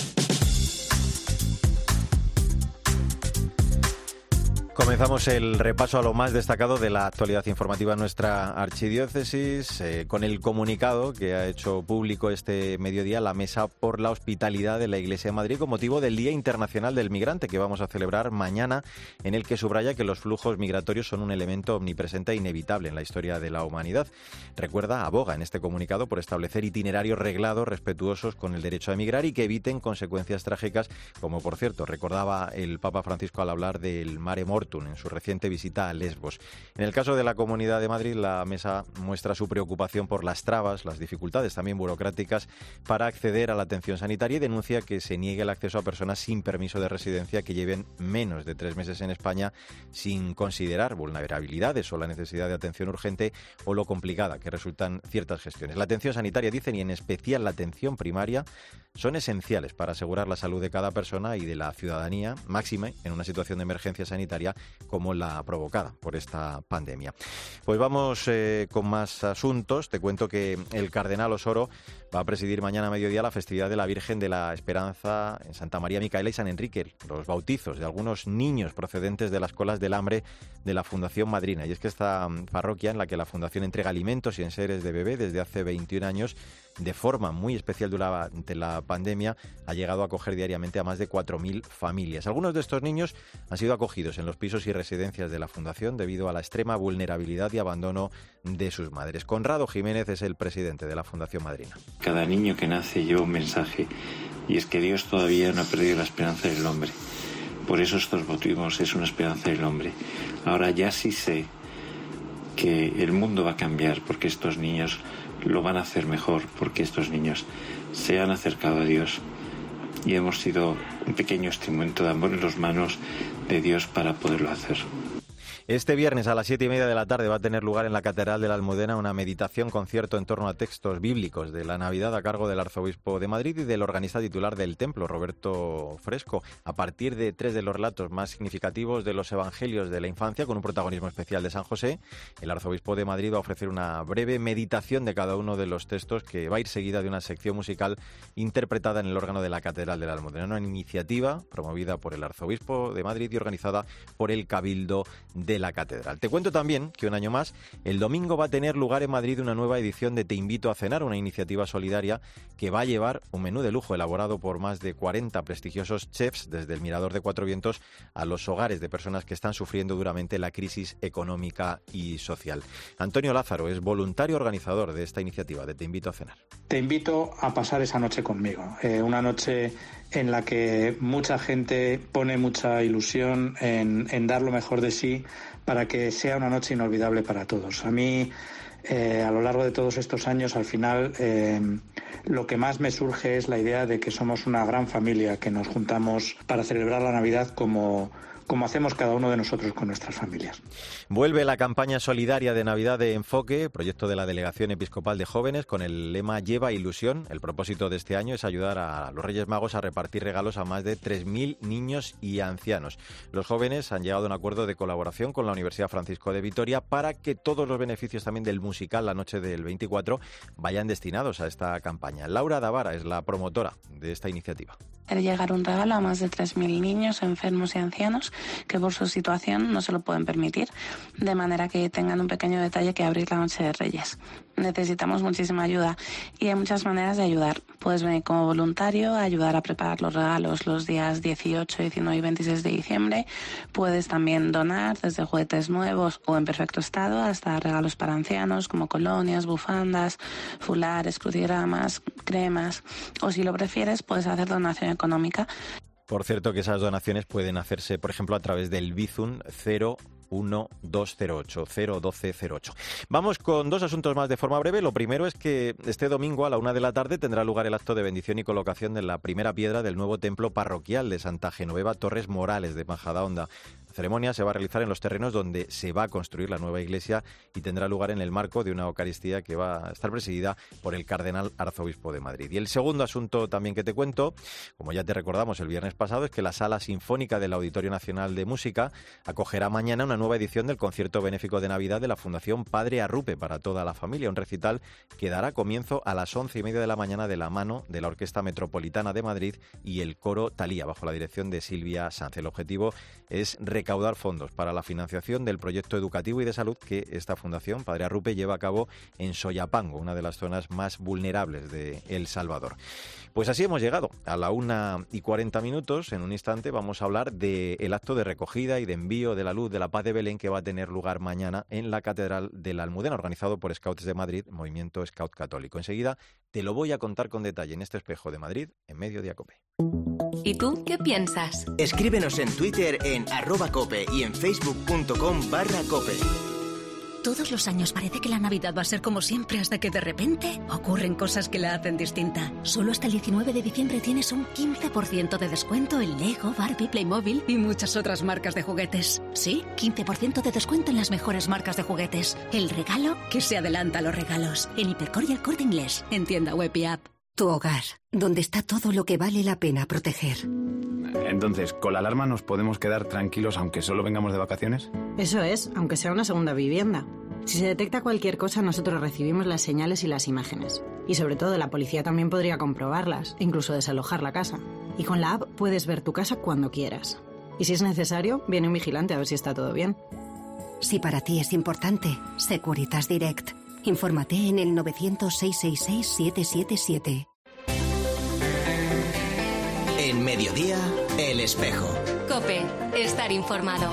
Comenzamos el repaso a lo más destacado de la actualidad informativa en nuestra archidiócesis eh, con el comunicado que ha hecho público este mediodía la Mesa por la Hospitalidad de la Iglesia de Madrid con motivo del Día Internacional del Migrante, que vamos a celebrar mañana, en el que subraya que los flujos migratorios son un elemento omnipresente e inevitable en la historia de la humanidad. Recuerda, aboga en este comunicado por establecer itinerarios reglados respetuosos con el derecho a emigrar y que eviten consecuencias trágicas, como por cierto recordaba el Papa Francisco al hablar del Mare Mortum en su reciente visita a Lesbos. En el caso de la Comunidad de Madrid, la Mesa muestra su preocupación por las trabas, las dificultades también burocráticas para acceder a la atención sanitaria y denuncia que se niegue el acceso a personas sin permiso de residencia que lleven menos de tres meses en España sin considerar vulnerabilidades o la necesidad de atención urgente o lo complicada que resultan ciertas gestiones. La atención sanitaria, dicen, y en especial la atención primaria, son esenciales para asegurar la salud de cada persona y de la ciudadanía, máxime en una situación de emergencia sanitaria como la provocada por esta pandemia. Pues vamos eh, con más asuntos. Te cuento que el cardenal Osoro va a presidir mañana a mediodía la festividad de la Virgen de la Esperanza en Santa María Micaela y San Enrique, los bautizos de algunos niños procedentes de las colas del hambre de la Fundación Madrina. Y es que esta parroquia, en la que la Fundación entrega alimentos y enseres de bebé desde hace veintiún años, de forma muy especial durante la pandemia, ha llegado a acoger diariamente a más de cuatro mil familias. Algunos de estos niños han sido acogidos en los pisos y residencias de la Fundación debido a la extrema vulnerabilidad y abandono de sus madres. Conrado Jiménez es el presidente de la Fundación Madrina. Cada niño que nace lleva un mensaje, y es que Dios todavía no ha perdido la esperanza del hombre. Por eso estos bautismos es una esperanza del hombre. Ahora ya sí sé que el mundo va a cambiar porque estos niños lo van a hacer mejor, porque estos niños se han acercado a Dios y hemos sido un pequeño instrumento de amor en las manos de Dios para poderlo hacer. Este viernes a las siete y media de la tarde va a tener lugar en la Catedral de la Almudena una meditación concierto en torno a textos bíblicos de la Navidad a cargo del Arzobispo de Madrid y del organista titular del templo, Roberto Fresco, a partir de tres de los relatos más significativos de los Evangelios de la infancia, con un protagonismo especial de San José. El Arzobispo de Madrid va a ofrecer una breve meditación de cada uno de los textos, que va a ir seguida de una sección musical interpretada en el órgano de la Catedral de la Almudena, una iniciativa promovida por el Arzobispo de Madrid y organizada por el Cabildo de la Catedral. Te cuento también que un año más, el domingo va a tener lugar en Madrid una nueva edición de Te Invito a Cenar, una iniciativa solidaria que va a llevar un menú de lujo elaborado por más de cuarenta prestigiosos chefs desde el Mirador de Cuatro Vientos a los hogares de personas que están sufriendo duramente la crisis económica y social. Antonio Lázaro es voluntario organizador de esta iniciativa de Te Invito a Cenar. Te invito a pasar esa noche conmigo, eh, una noche en la que mucha gente pone mucha ilusión en, en dar lo mejor de sí para que sea una noche inolvidable para todos. A mí, eh, a lo largo de todos estos años, al final, eh, lo que más me surge es la idea de que somos una gran familia, que nos juntamos para celebrar la Navidad como, como hacemos cada uno de nosotros con nuestras familias. Vuelve la campaña solidaria de Navidad de Enfoque, proyecto de la Delegación Episcopal de Jóvenes, con el lema Lleva ilusión. El propósito de este año es ayudar a los Reyes Magos a repartir regalos a más de tres mil niños y ancianos. Los jóvenes han llegado a un acuerdo de colaboración con la Universidad Francisco de Vitoria para que todos los beneficios también del musical La Noche del veinticuatro vayan destinados a esta campaña. Laura Davara es la promotora de esta iniciativa. Llegar un regalo a más de tres mil niños, enfermos y ancianos que por su situación no se lo pueden permitir, de manera que tengan un pequeño detalle que abrir la noche de Reyes. Necesitamos muchísima ayuda y hay muchas maneras de ayudar. Puedes venir como voluntario a ayudar a preparar los regalos los días dieciocho, diecinueve y veintiséis de diciembre. Puedes también donar desde juguetes nuevos o en perfecto estado hasta regalos para ancianos como colonias, bufandas, fulares, crucigramas, cremas. O si lo prefieres, puedes hacer donación económica. Por cierto, que esas donaciones pueden hacerse, por ejemplo, a través del Bizum cero uno dos cero ocho cero doce cero ocho. Vamos con dos asuntos más de forma breve. Lo primero es que este domingo a la una de la tarde tendrá lugar el acto de bendición y colocación de la primera piedra del nuevo templo parroquial de Santa Genoveva Torres Morales de Majadahonda. La ceremonia se va a realizar en los terrenos donde se va a construir la nueva iglesia y tendrá lugar en el marco de una Eucaristía que va a estar presidida por el cardenal arzobispo de Madrid. Y el segundo asunto también que te cuento, como ya te recordamos el viernes pasado, es que la Sala Sinfónica del Auditorio Nacional de Música acogerá mañana una nueva edición del concierto benéfico de Navidad de la Fundación Padre Arrupe para toda la familia, un recital que dará comienzo a las once y media de la mañana de la mano de la Orquesta Metropolitana de Madrid y el Coro Talía, bajo la dirección de Silvia Sanz. El objetivo es recaudar fondos para la financiación del proyecto educativo y de salud que esta Fundación Padre Arrupe lleva a cabo en Soyapango, una de las zonas más vulnerables de El Salvador. Pues así hemos llegado a la una y cuarenta minutos. En un instante vamos a hablar del acto de recogida y de envío de la luz de la paz de Belén que va a tener lugar mañana en la Catedral de la Almudena, organizado por Scouts de Madrid, Movimiento Scout Católico. Enseguida te lo voy a contar con detalle en este espejo de Madrid en Mediodía Cope. ¿Y tú qué piensas? Escríbenos en Twitter en arroba cope y en facebook.com barra cope. Todos los años parece que la Navidad va a ser como siempre hasta que de repente ocurren cosas que la hacen distinta. Solo hasta el diecinueve de diciembre tienes un quince por ciento de descuento en Lego, Barbie, Playmobil y muchas otras marcas de juguetes. Sí, quince por ciento de descuento en las mejores marcas de juguetes. El regalo que se adelanta a los regalos. En Hipercor y El Corte Inglés. En tienda web y app. Tu hogar, donde está todo lo que vale la pena proteger. Entonces, ¿con la alarma nos podemos quedar tranquilos aunque solo vengamos de vacaciones? Eso es, aunque sea una segunda vivienda. Si se detecta cualquier cosa, nosotros recibimos las señales y las imágenes. Y sobre todo, la policía también podría comprobarlas, incluso desalojar la casa. Y con la app puedes ver tu casa cuando quieras. Y si es necesario, viene un vigilante a ver si está todo bien. Si para ti es importante, Securitas Direct. Infórmate en el novecientos, seiscientos sesenta y seis, siete siete siete. En Mediodía, El Espejo. COPE. Estar informado.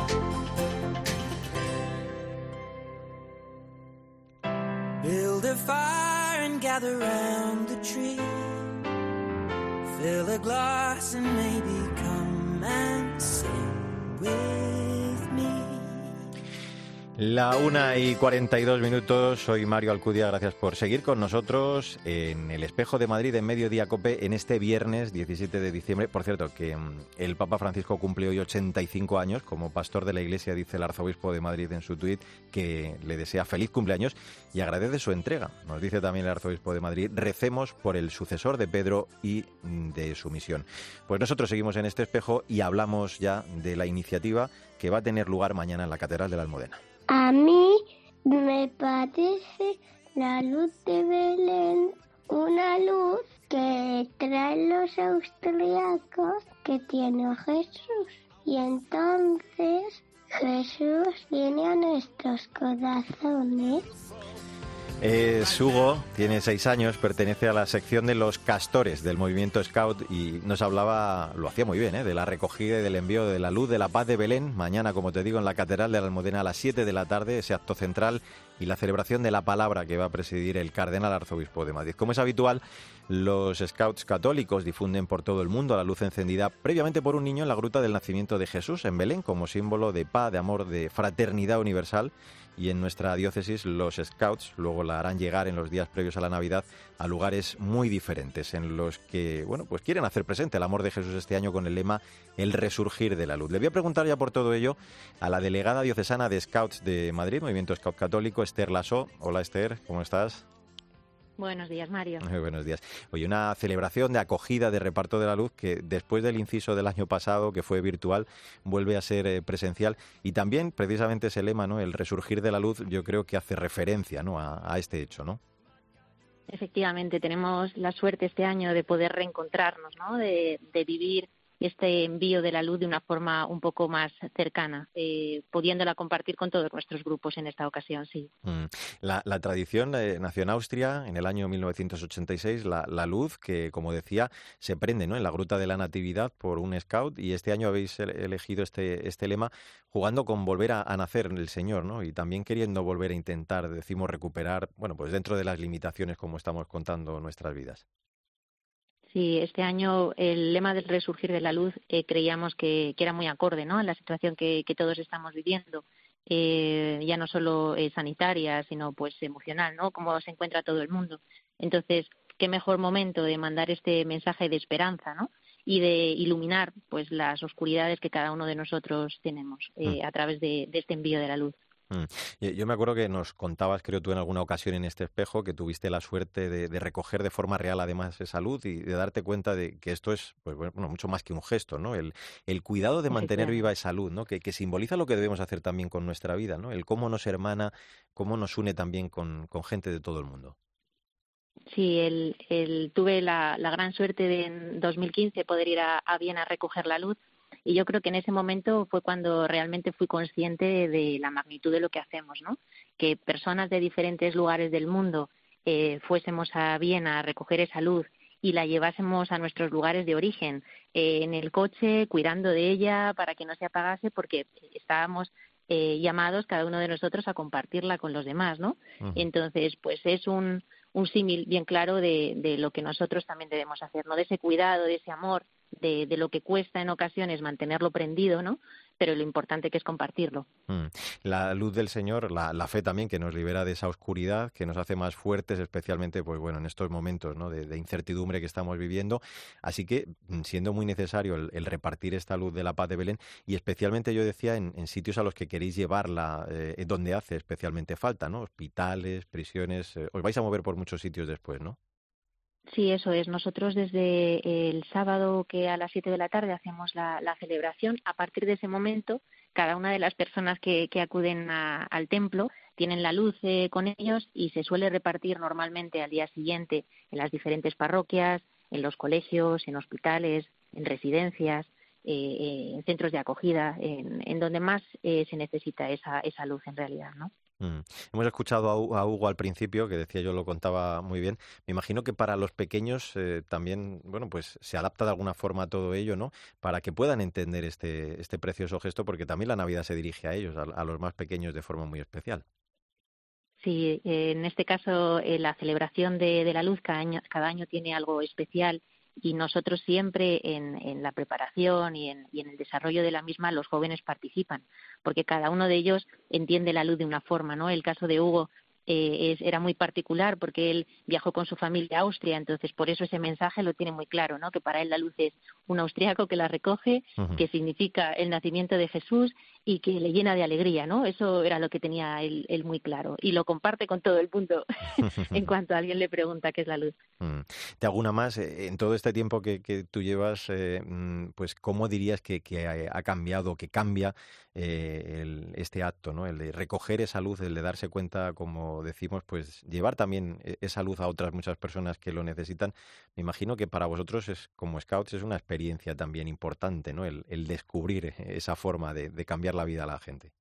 Build a fire and gather round the tree. Fill a glass and maybe come and sing with me. La una y cuarenta y dos minutos, soy Mario Alcudia, gracias por seguir con nosotros en el Espejo de Madrid en Mediodía Cope en este viernes diecisiete de diciembre. Por cierto, que el Papa Francisco cumple hoy ochenta y cinco años como pastor de la Iglesia, dice el arzobispo de Madrid en su tuit que le desea feliz cumpleaños y agradece su entrega. Nos dice también el arzobispo de Madrid, recemos por el sucesor de Pedro y de su misión. Pues nosotros seguimos en este espejo y hablamos ya de la iniciativa que va a tener lugar mañana en la Catedral de la Almudena. A mí me parece la luz de Belén una luz que traen los austriacos que tiene a Jesús. Y entonces Jesús viene a nuestros corazones. Es Hugo, tiene seis años, pertenece a la sección de los castores del movimiento Scout y nos hablaba, lo hacía muy bien, ¿eh? de la recogida y del envío de la luz de la paz de Belén. Mañana, como te digo, en la Catedral de la Almudena a las siete de la tarde, ese acto central y la celebración de la palabra que va a presidir el cardenal arzobispo de Madrid. Como es habitual, los Scouts católicos difunden por todo el mundo la luz encendida previamente por un niño en la gruta del nacimiento de Jesús en Belén, como símbolo de paz, de amor, de fraternidad universal. Y en nuestra diócesis los Scouts luego la harán llegar en los días previos a la Navidad a lugares muy diferentes en los que, bueno, pues quieren hacer presente el amor de Jesús este año con el lema El resurgir de la luz. Le voy a preguntar ya por todo ello a la delegada diocesana de Scouts de Madrid, Movimiento Scout Católico, Esther Lasó. Hola Esther, ¿cómo estás? Buenos días, Mario. Muy buenos días. Oye, una celebración de acogida, de reparto de la luz, que después del inciso del año pasado, que fue virtual, vuelve a ser eh, presencial. Y también, precisamente, ese lema, ¿no? El resurgir de la luz, yo creo que hace referencia, ¿no? a, a este hecho, ¿no? Efectivamente, tenemos la suerte este año de poder reencontrarnos, ¿no? De, de vivir este envío de la luz de una forma un poco más cercana, eh, pudiéndola compartir con todos nuestros grupos en esta ocasión, sí. Mm. La, la tradición eh, nació en Austria en el año mil novecientos ochenta y seis, la, la luz que, como decía, se prende, ¿no? en la Gruta de la Natividad por un scout, y este año habéis elegido este, este lema jugando con volver a, a nacer el Señor, ¿no? Y también queriendo volver a intentar, decimos, recuperar, bueno, pues dentro de las limitaciones como estamos contando nuestras vidas. Sí, este año el lema del resurgir de la luz eh, creíamos que, que era muy acorde, ¿no? En la situación que, que todos estamos viviendo, eh, ya no solo eh, sanitaria, sino pues emocional, ¿no? Cómo se encuentra todo el mundo. Entonces, qué mejor momento de mandar este mensaje de esperanza, ¿no? Y de iluminar pues las oscuridades que cada uno de nosotros tenemos eh, mm. a través de, de este envío de la luz. Yo me acuerdo que nos contabas, creo tú, en alguna ocasión en este espejo, que tuviste la suerte de, de recoger de forma real además esa luz y de darte cuenta de que esto es, pues bueno, mucho más que un gesto, ¿no? El, el cuidado de mantener viva esa luz, ¿no? Que, que simboliza lo que debemos hacer también con nuestra vida, ¿no? El cómo nos hermana, cómo nos une también con, con gente de todo el mundo. Sí, el, el, tuve la, la gran suerte de en dos mil quince poder ir a, a Viena a recoger la luz. Y yo creo que en ese momento fue cuando realmente fui consciente de, de la magnitud de lo que hacemos, ¿no? Que personas de diferentes lugares del mundo eh, fuésemos a Viena a recoger esa luz y la llevásemos a nuestros lugares de origen, eh, en el coche, cuidando de ella para que no se apagase, porque estábamos eh, llamados cada uno de nosotros a compartirla con los demás, ¿no? Uh-huh. Entonces, pues es un, un símil bien claro de, de lo que nosotros también debemos hacer, ¿no? De ese cuidado, de ese amor, De, de lo que cuesta en ocasiones mantenerlo prendido, ¿no? Pero lo importante que es compartirlo. Mm. La luz del Señor, la, la fe también, que nos libera de esa oscuridad, que nos hace más fuertes, especialmente, pues bueno, en estos momentos, ¿no? de, de incertidumbre que estamos viviendo. Así que, siendo muy necesario el, el repartir esta luz de la paz de Belén, y especialmente, yo decía, en, en sitios a los que queréis llevarla, eh, donde hace especialmente falta, ¿no? Hospitales, prisiones, eh, os vais a mover por muchos sitios después, ¿no? Sí, eso es. Nosotros desde el sábado que a las siete de la tarde hacemos la, la celebración, a partir de ese momento, cada una de las personas que, que acuden a, al templo tienen la luz eh, con ellos y se suele repartir normalmente al día siguiente en las diferentes parroquias, en los colegios, en hospitales, en residencias, eh, eh, en centros de acogida, en, en donde más eh, se necesita esa, esa luz en realidad, ¿no? Mm. Hemos escuchado a Hugo al principio, que decía, yo lo contaba muy bien. Me imagino que para los pequeños eh, también, bueno, pues se adapta de alguna forma a todo ello, ¿no? Para que puedan entender este, este precioso gesto, porque también la Navidad se dirige a ellos, a, a los más pequeños, de forma muy especial. Sí, eh, en este caso eh, la celebración de, de la luz cada año, cada año tiene algo especial. Y nosotros siempre en, en la preparación y en, y en el desarrollo de la misma los jóvenes participan, porque cada uno de ellos entiende la luz de una forma, ¿no? El caso de Hugo eh, es, era muy particular porque él viajó con su familia a Austria, entonces por eso ese mensaje lo tiene muy claro, ¿no? Que para él la luz es un austriaco que la recoge, uh-huh. que significa el nacimiento de Jesús y que le llena de alegría, ¿no? Eso era lo que tenía él, él muy claro y lo comparte con todo el mundo en cuanto a alguien le pregunta qué es la luz. ¿Te hago una más? En todo este tiempo que, que tú llevas, eh, pues ¿cómo dirías que, que ha cambiado, que cambia eh, el, este acto, ¿no? El de recoger esa luz, el de darse cuenta, como decimos, pues llevar también esa luz a otras muchas personas que lo necesitan? Me imagino que para vosotros es, como Scouts, es una experiencia también importante, ¿no? El, el descubrir esa forma de, de cambiar la vida a la gente.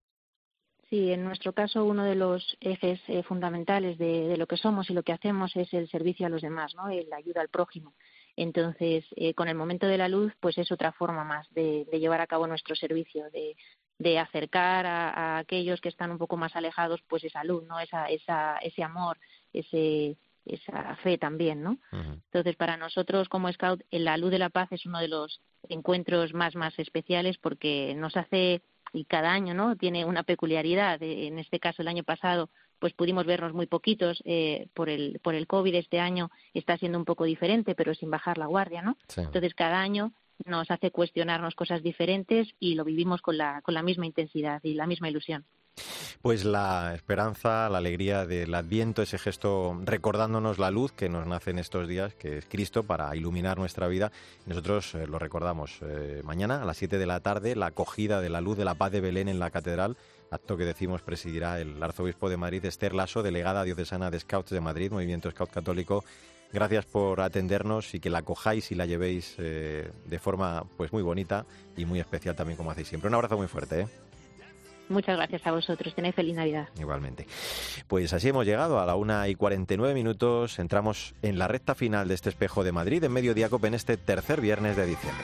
Sí, en nuestro caso uno de los ejes eh, fundamentales de, de lo que somos y lo que hacemos es el servicio a los demás, ¿no? La ayuda al prójimo. Entonces, eh, con el momento de la luz, pues es otra forma más de, de llevar a cabo nuestro servicio, de, de acercar a, a aquellos que están un poco más alejados, pues esa luz, ¿no? Esa, esa, ese amor, ese, esa fe también, ¿no? Uh-huh. Entonces, para nosotros como Scout, la Luz de la Paz es uno de los encuentros más, más especiales porque nos hace, y cada año, ¿no? Tiene una peculiaridad. En este caso, el año pasado, pues pudimos vernos muy poquitos eh, por el por el COVID. Este año está siendo un poco diferente, pero sin bajar la guardia, ¿no? Sí. Entonces, cada año nos hace cuestionarnos cosas diferentes y lo vivimos con la con la misma intensidad y la misma ilusión. Pues la esperanza, la alegría del Adviento, ese gesto recordándonos la luz que nos nace en estos días, que es Cristo, para iluminar nuestra vida. Nosotros eh, lo recordamos eh, mañana a las siete de la tarde, la acogida de la Luz de la Paz de Belén en la Catedral, acto que decimos presidirá el arzobispo de Madrid, Esther Laso, delegada diocesana de Scouts de Madrid, Movimiento Scout Católico. Gracias por atendernos y que la acojáis y la llevéis eh, de forma pues muy bonita y muy especial también, como hacéis siempre. Un abrazo muy fuerte, ¿eh? Muchas gracias a vosotros. Tenéis feliz Navidad. Igualmente. Pues así hemos llegado a la una y cuarenta y nueve minutos. Entramos en la recta final de este Espejo de Madrid en Mediodía Cope en este tercer viernes de diciembre.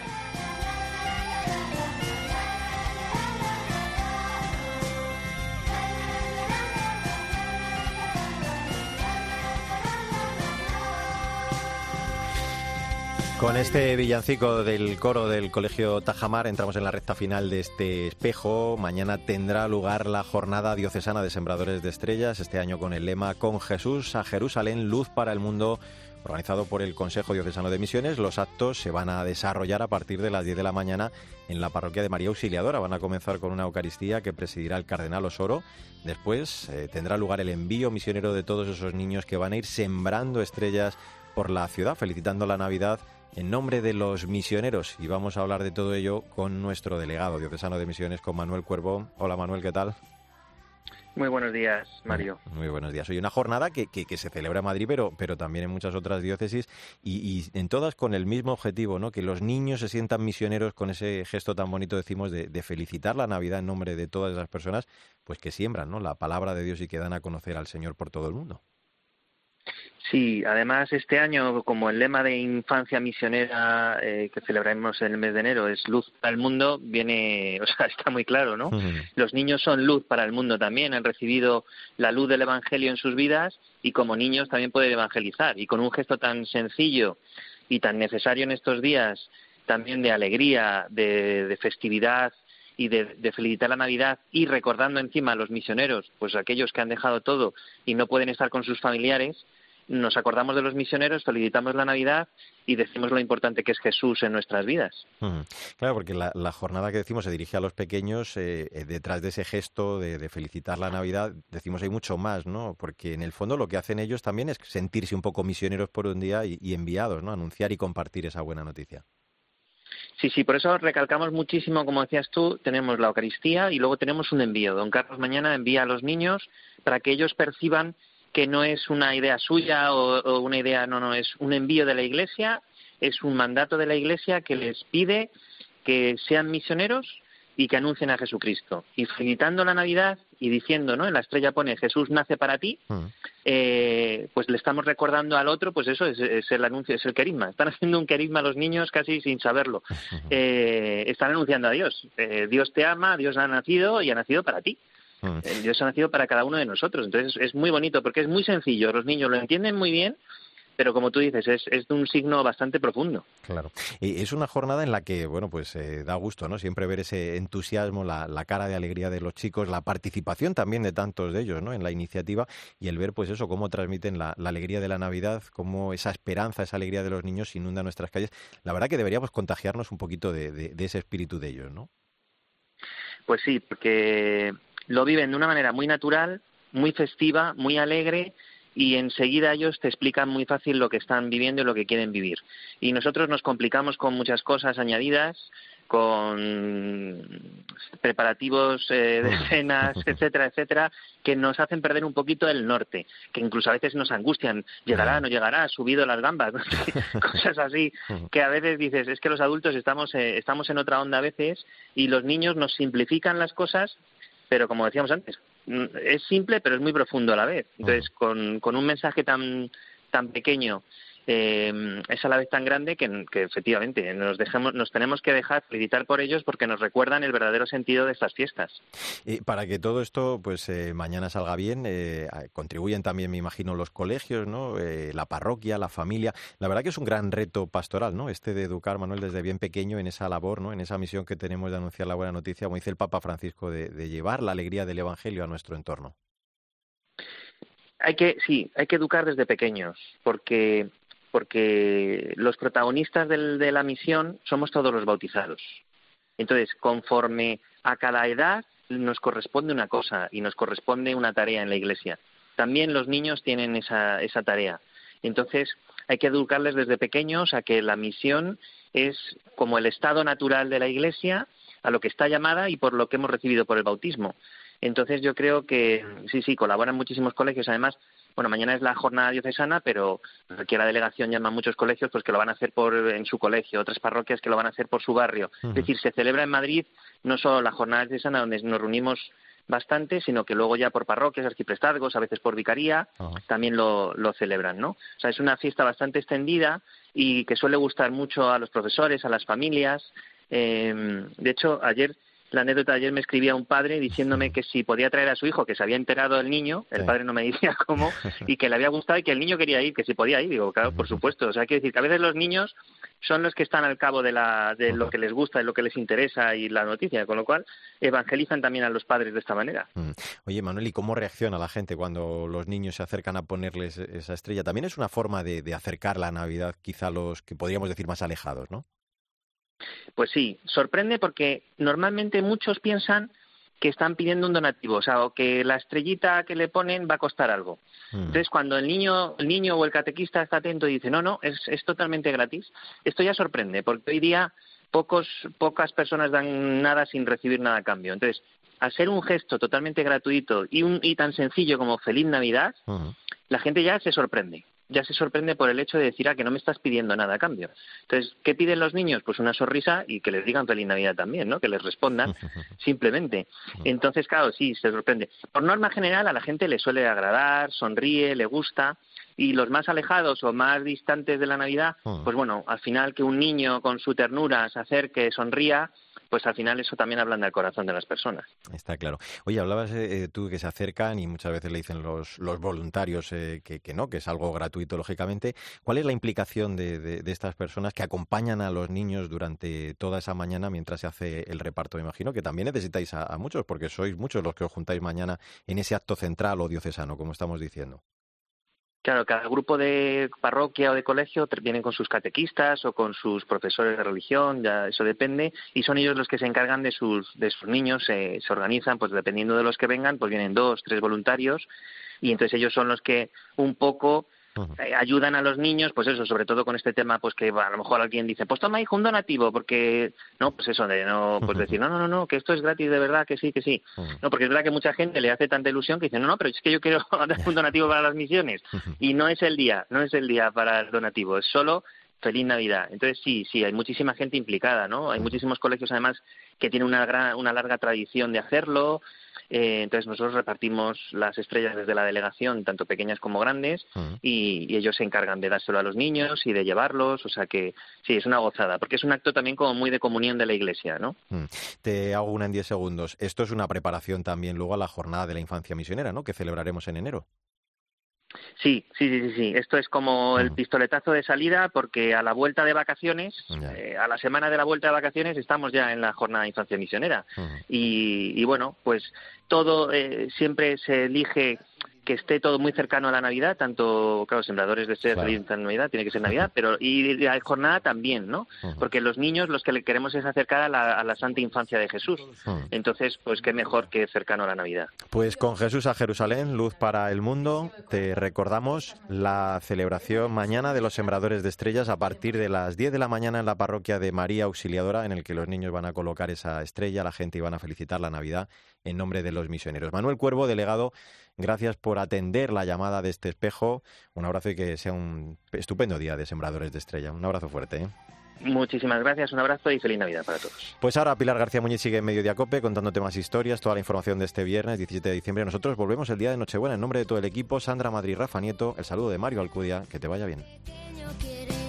Con este villancico del coro del Colegio Tajamar entramos en la recta final de este espejo. Mañana tendrá lugar la Jornada Diocesana de Sembradores de Estrellas, este año con el lema Con Jesús a Jerusalén, luz para el mundo, organizado por el Consejo Diocesano de Misiones. Los actos se van a desarrollar a partir de las diez de la mañana en la parroquia de María Auxiliadora. Van a comenzar con una Eucaristía que presidirá el cardenal Osoro. Después eh, tendrá lugar el envío misionero de todos esos niños que van a ir sembrando estrellas por la ciudad, felicitando la Navidad en nombre de los misioneros. Y vamos a hablar de todo ello con nuestro delegado diocesano de Misiones, con Manuel Cuervo. Hola Manuel, ¿qué tal? Muy buenos días, Mario. Muy, muy buenos días. Hoy una jornada que, que, que se celebra en Madrid, pero, pero también en muchas otras diócesis y, y en todas con el mismo objetivo, ¿no? Que los niños se sientan misioneros con ese gesto tan bonito, decimos, de, de felicitar la Navidad en nombre de todas esas personas pues que siembran, ¿no? La palabra de Dios y que dan a conocer al Señor por todo el mundo. Sí, además este año, como el lema de Infancia Misionera eh, que celebraremos en el mes de enero es Luz para el Mundo, viene, o sea, está muy claro, ¿no? Uh-huh. Los niños son luz para el mundo también, han recibido la luz del Evangelio en sus vidas y como niños también pueden evangelizar. Y con un gesto tan sencillo y tan necesario en estos días, también de alegría, de, de festividad y de, de felicitar la Navidad y recordando encima a los misioneros, pues aquellos que han dejado todo y no pueden estar con sus familiares, nos acordamos de los misioneros, felicitamos la Navidad y decimos lo importante que es Jesús en nuestras vidas. Mm, claro, porque la, la jornada que decimos se dirige a los pequeños, eh, eh, detrás de ese gesto de, de felicitar la Navidad, decimos hay mucho más, ¿no? Porque en el fondo lo que hacen ellos también es sentirse un poco misioneros por un día y, y enviados, ¿no? Anunciar y compartir esa buena noticia. Sí, sí, por eso recalcamos muchísimo, como decías tú, tenemos la Eucaristía y luego tenemos un envío. Don Carlos mañana envía a los niños para que ellos perciban que no es una idea suya o, o una idea, no, no, es un envío de la Iglesia, es un mandato de la Iglesia que les pide que sean misioneros y que anuncien a Jesucristo. Y felicitando la Navidad y diciendo, ¿no? En la estrella pone Jesús nace para ti, uh-huh. eh, pues le estamos recordando al otro, pues eso es, es el anuncio, es el querigma. Están haciendo un querigma a los niños casi sin saberlo. Uh-huh. Eh, están anunciando a Dios. Eh, Dios te ama, Dios ha nacido y ha nacido para ti. Dios ha nacido para cada uno de nosotros. Entonces es muy bonito porque es muy sencillo. Los niños lo entienden muy bien, pero como tú dices, es, es de un signo bastante profundo. Claro. Y es una jornada en la que, bueno, pues eh, da gusto, ¿no? Siempre ver ese entusiasmo, la, la cara de alegría de los chicos, la participación también de tantos de ellos, ¿no? En la iniciativa y el ver, pues eso, cómo transmiten la, la alegría de la Navidad, cómo esa esperanza, esa alegría de los niños inunda nuestras calles. La verdad que deberíamos contagiarnos un poquito de, de, de ese espíritu de ellos, ¿no? Pues sí, porque lo viven de una manera muy natural, muy festiva, muy alegre y enseguida ellos te explican muy fácil lo que están viviendo y lo que quieren vivir. Y nosotros nos complicamos con muchas cosas añadidas, con preparativos eh, de cenas, etcétera, etcétera, que nos hacen perder un poquito el norte, que incluso a veces nos angustian, llegará, no llegará, subido las gambas, cosas así, que a veces dices, es que los adultos estamos, eh, estamos en otra onda a veces y los niños nos simplifican las cosas, pero como decíamos antes, es simple pero es muy profundo a la vez. Entonces, con, con un mensaje tan, tan pequeño eh, es a la vez tan grande que, que efectivamente nos, dejemos, nos tenemos que dejar felicitar por ellos porque nos recuerdan el verdadero sentido de estas fiestas. Y para que todo esto pues eh, mañana salga bien, eh, contribuyen también, me imagino, los colegios, ¿no? Eh, la parroquia, la familia. La verdad que es un gran reto pastoral, ¿no? Este de educar, Manuel, desde bien pequeño en esa labor, ¿no? En esa misión que tenemos de anunciar la buena noticia, como dice el Papa Francisco, de, de llevar la alegría del Evangelio a nuestro entorno. Hay que, sí, hay que educar desde pequeños, porque porque los protagonistas del, de la misión somos todos los bautizados. Entonces, conforme a cada edad nos corresponde una cosa y nos corresponde una tarea en la Iglesia. También los niños tienen esa, esa tarea. Entonces, hay que educarles desde pequeños a que la misión es como el estado natural de la Iglesia, a lo que está llamada y por lo que hemos recibido por el bautismo. Entonces, yo creo que sí, sí, colaboran muchísimos colegios. Además, bueno, mañana es la jornada diocesana, pero aquí a la delegación llaman muchos colegios pues que lo van a hacer por en su colegio, otras parroquias que lo van a hacer por su barrio. Uh-huh. Es decir, se celebra en Madrid no solo la jornada diocesana donde nos reunimos bastante, sino que luego ya por parroquias, arciprestazgos, a veces por vicaría, uh-huh. también lo, lo celebran, ¿no? O sea, es una fiesta bastante extendida y que suele gustar mucho a los profesores, a las familias. Eh, de hecho, ayer... La anécdota de ayer me escribía un padre diciéndome que si podía traer a su hijo, que se había enterado del niño, el padre no me decía cómo, y que le había gustado y que el niño quería ir, que si podía ir. Digo, claro, por supuesto. O sea, quiero decir que a veces los niños son los que están al cabo de, la, de lo que les gusta, de lo que les interesa y la noticia, con lo cual evangelizan también a los padres de esta manera. Oye, Manuel, ¿y cómo reacciona la gente cuando los niños se acercan a ponerles esa estrella? También es una forma de, de acercar la Navidad quizá a los que podríamos decir más alejados, ¿no? Pues sí, sorprende porque normalmente muchos piensan que están pidiendo un donativo, o sea, o que la estrellita que le ponen va a costar algo. Mm. Entonces, cuando el niño el niño o el catequista está atento y dice, no, no, es, es totalmente gratis, esto ya sorprende, porque hoy día pocos pocas personas dan nada sin recibir nada a cambio. Entonces, al ser un gesto totalmente gratuito y, un, y tan sencillo como Feliz Navidad, uh-huh. la gente ya se sorprende. ya se sorprende por el hecho de decir, ah, que no me estás pidiendo nada a cambio. Entonces, ¿qué piden los niños? Pues una sonrisa y que les digan Feliz Navidad también, ¿no? Que les respondan simplemente. Entonces, claro, sí, se sorprende. Por norma general, a la gente le suele agradar, sonríe, le gusta, y los más alejados o más distantes de la Navidad, pues bueno, al final que un niño con su ternura se acerque, sonría, pues al final eso también ablanda el corazón de las personas. Está claro. Oye, hablabas eh, tú que se acercan y muchas veces le dicen los, los voluntarios eh, que, que no, que es algo gratuito, lógicamente. ¿Cuál es la implicación de, de, de estas personas que acompañan a los niños durante toda esa mañana mientras se hace el reparto? Me imagino que también necesitáis a, a muchos, porque sois muchos los que os juntáis mañana en ese acto central o diocesano, como estamos diciendo. Claro, cada grupo de parroquia o de colegio vienen con sus catequistas o con sus profesores de religión, ya eso depende, y son ellos los que se encargan de sus de sus niños, eh, se organizan, pues dependiendo de los que vengan, pues vienen dos, tres voluntarios, y entonces ellos son los que un poco eh, ayudan a los niños, pues eso, sobre todo con este tema, pues que a lo mejor alguien dice, pues toma hijo un donativo, porque, no, pues eso, de no, pues decir, no, no, no, no, que esto es gratis de verdad, que sí, que sí. No, porque es verdad que mucha gente le hace tanta ilusión que dice, no, no, pero es que yo quiero dar un donativo para las misiones, y no es el día, no es el día para el donativo, es solo Feliz Navidad. Entonces sí, sí, hay muchísima gente implicada, ¿no? Hay muchísimos colegios además que tienen una gran, una larga tradición de hacerlo. Eh, entonces nosotros repartimos las estrellas desde la delegación, tanto pequeñas como grandes, uh-huh. y, y ellos se encargan de dárselo a los niños y de llevarlos, o sea que sí, es una gozada, porque es un acto también como muy de comunión de la Iglesia, ¿no? Uh-huh. Te hago una en diez segundos. Esto es una preparación también luego a la jornada de la infancia misionera, ¿no? Que celebraremos en enero. Sí, sí, sí, sí, sí. Esto es como el pistoletazo de salida, porque a la vuelta de vacaciones, eh, a la semana de la vuelta de vacaciones, estamos ya en la jornada de infancia misionera. Uh-huh. y, y bueno, pues todo eh, siempre se elige que esté todo muy cercano a la Navidad, tanto, claro, sembradores de estrellas, claro. de Navidad, tiene que ser Navidad, pero y la jornada también, ¿no? Uh-huh. Porque los niños los que le queremos es acercar a la, a la santa infancia de Jesús. Uh-huh. Entonces, pues qué mejor que cercano a la Navidad. Pues con Jesús a Jerusalén, luz para el mundo, te recordamos la celebración mañana de los sembradores de estrellas a partir de las diez de la mañana en la parroquia de María Auxiliadora, en el que los niños van a colocar esa estrella, la gente y van a felicitar la Navidad en nombre de los misioneros. Manuel Cuervo, delegado, gracias por atender la llamada de este espejo. Un abrazo y que sea un estupendo día de sembradores de estrella. Un abrazo fuerte, ¿eh? Muchísimas gracias, un abrazo y feliz Navidad para todos. Pues ahora Pilar García Muñiz sigue en Mediodía COPE contándote más historias, toda la información de este viernes diecisiete de diciembre. Nosotros volvemos el día de Nochebuena. En nombre de todo el equipo, Sandra Madrid, Rafa Nieto, el saludo de Mario Alcudia. Que te vaya bien.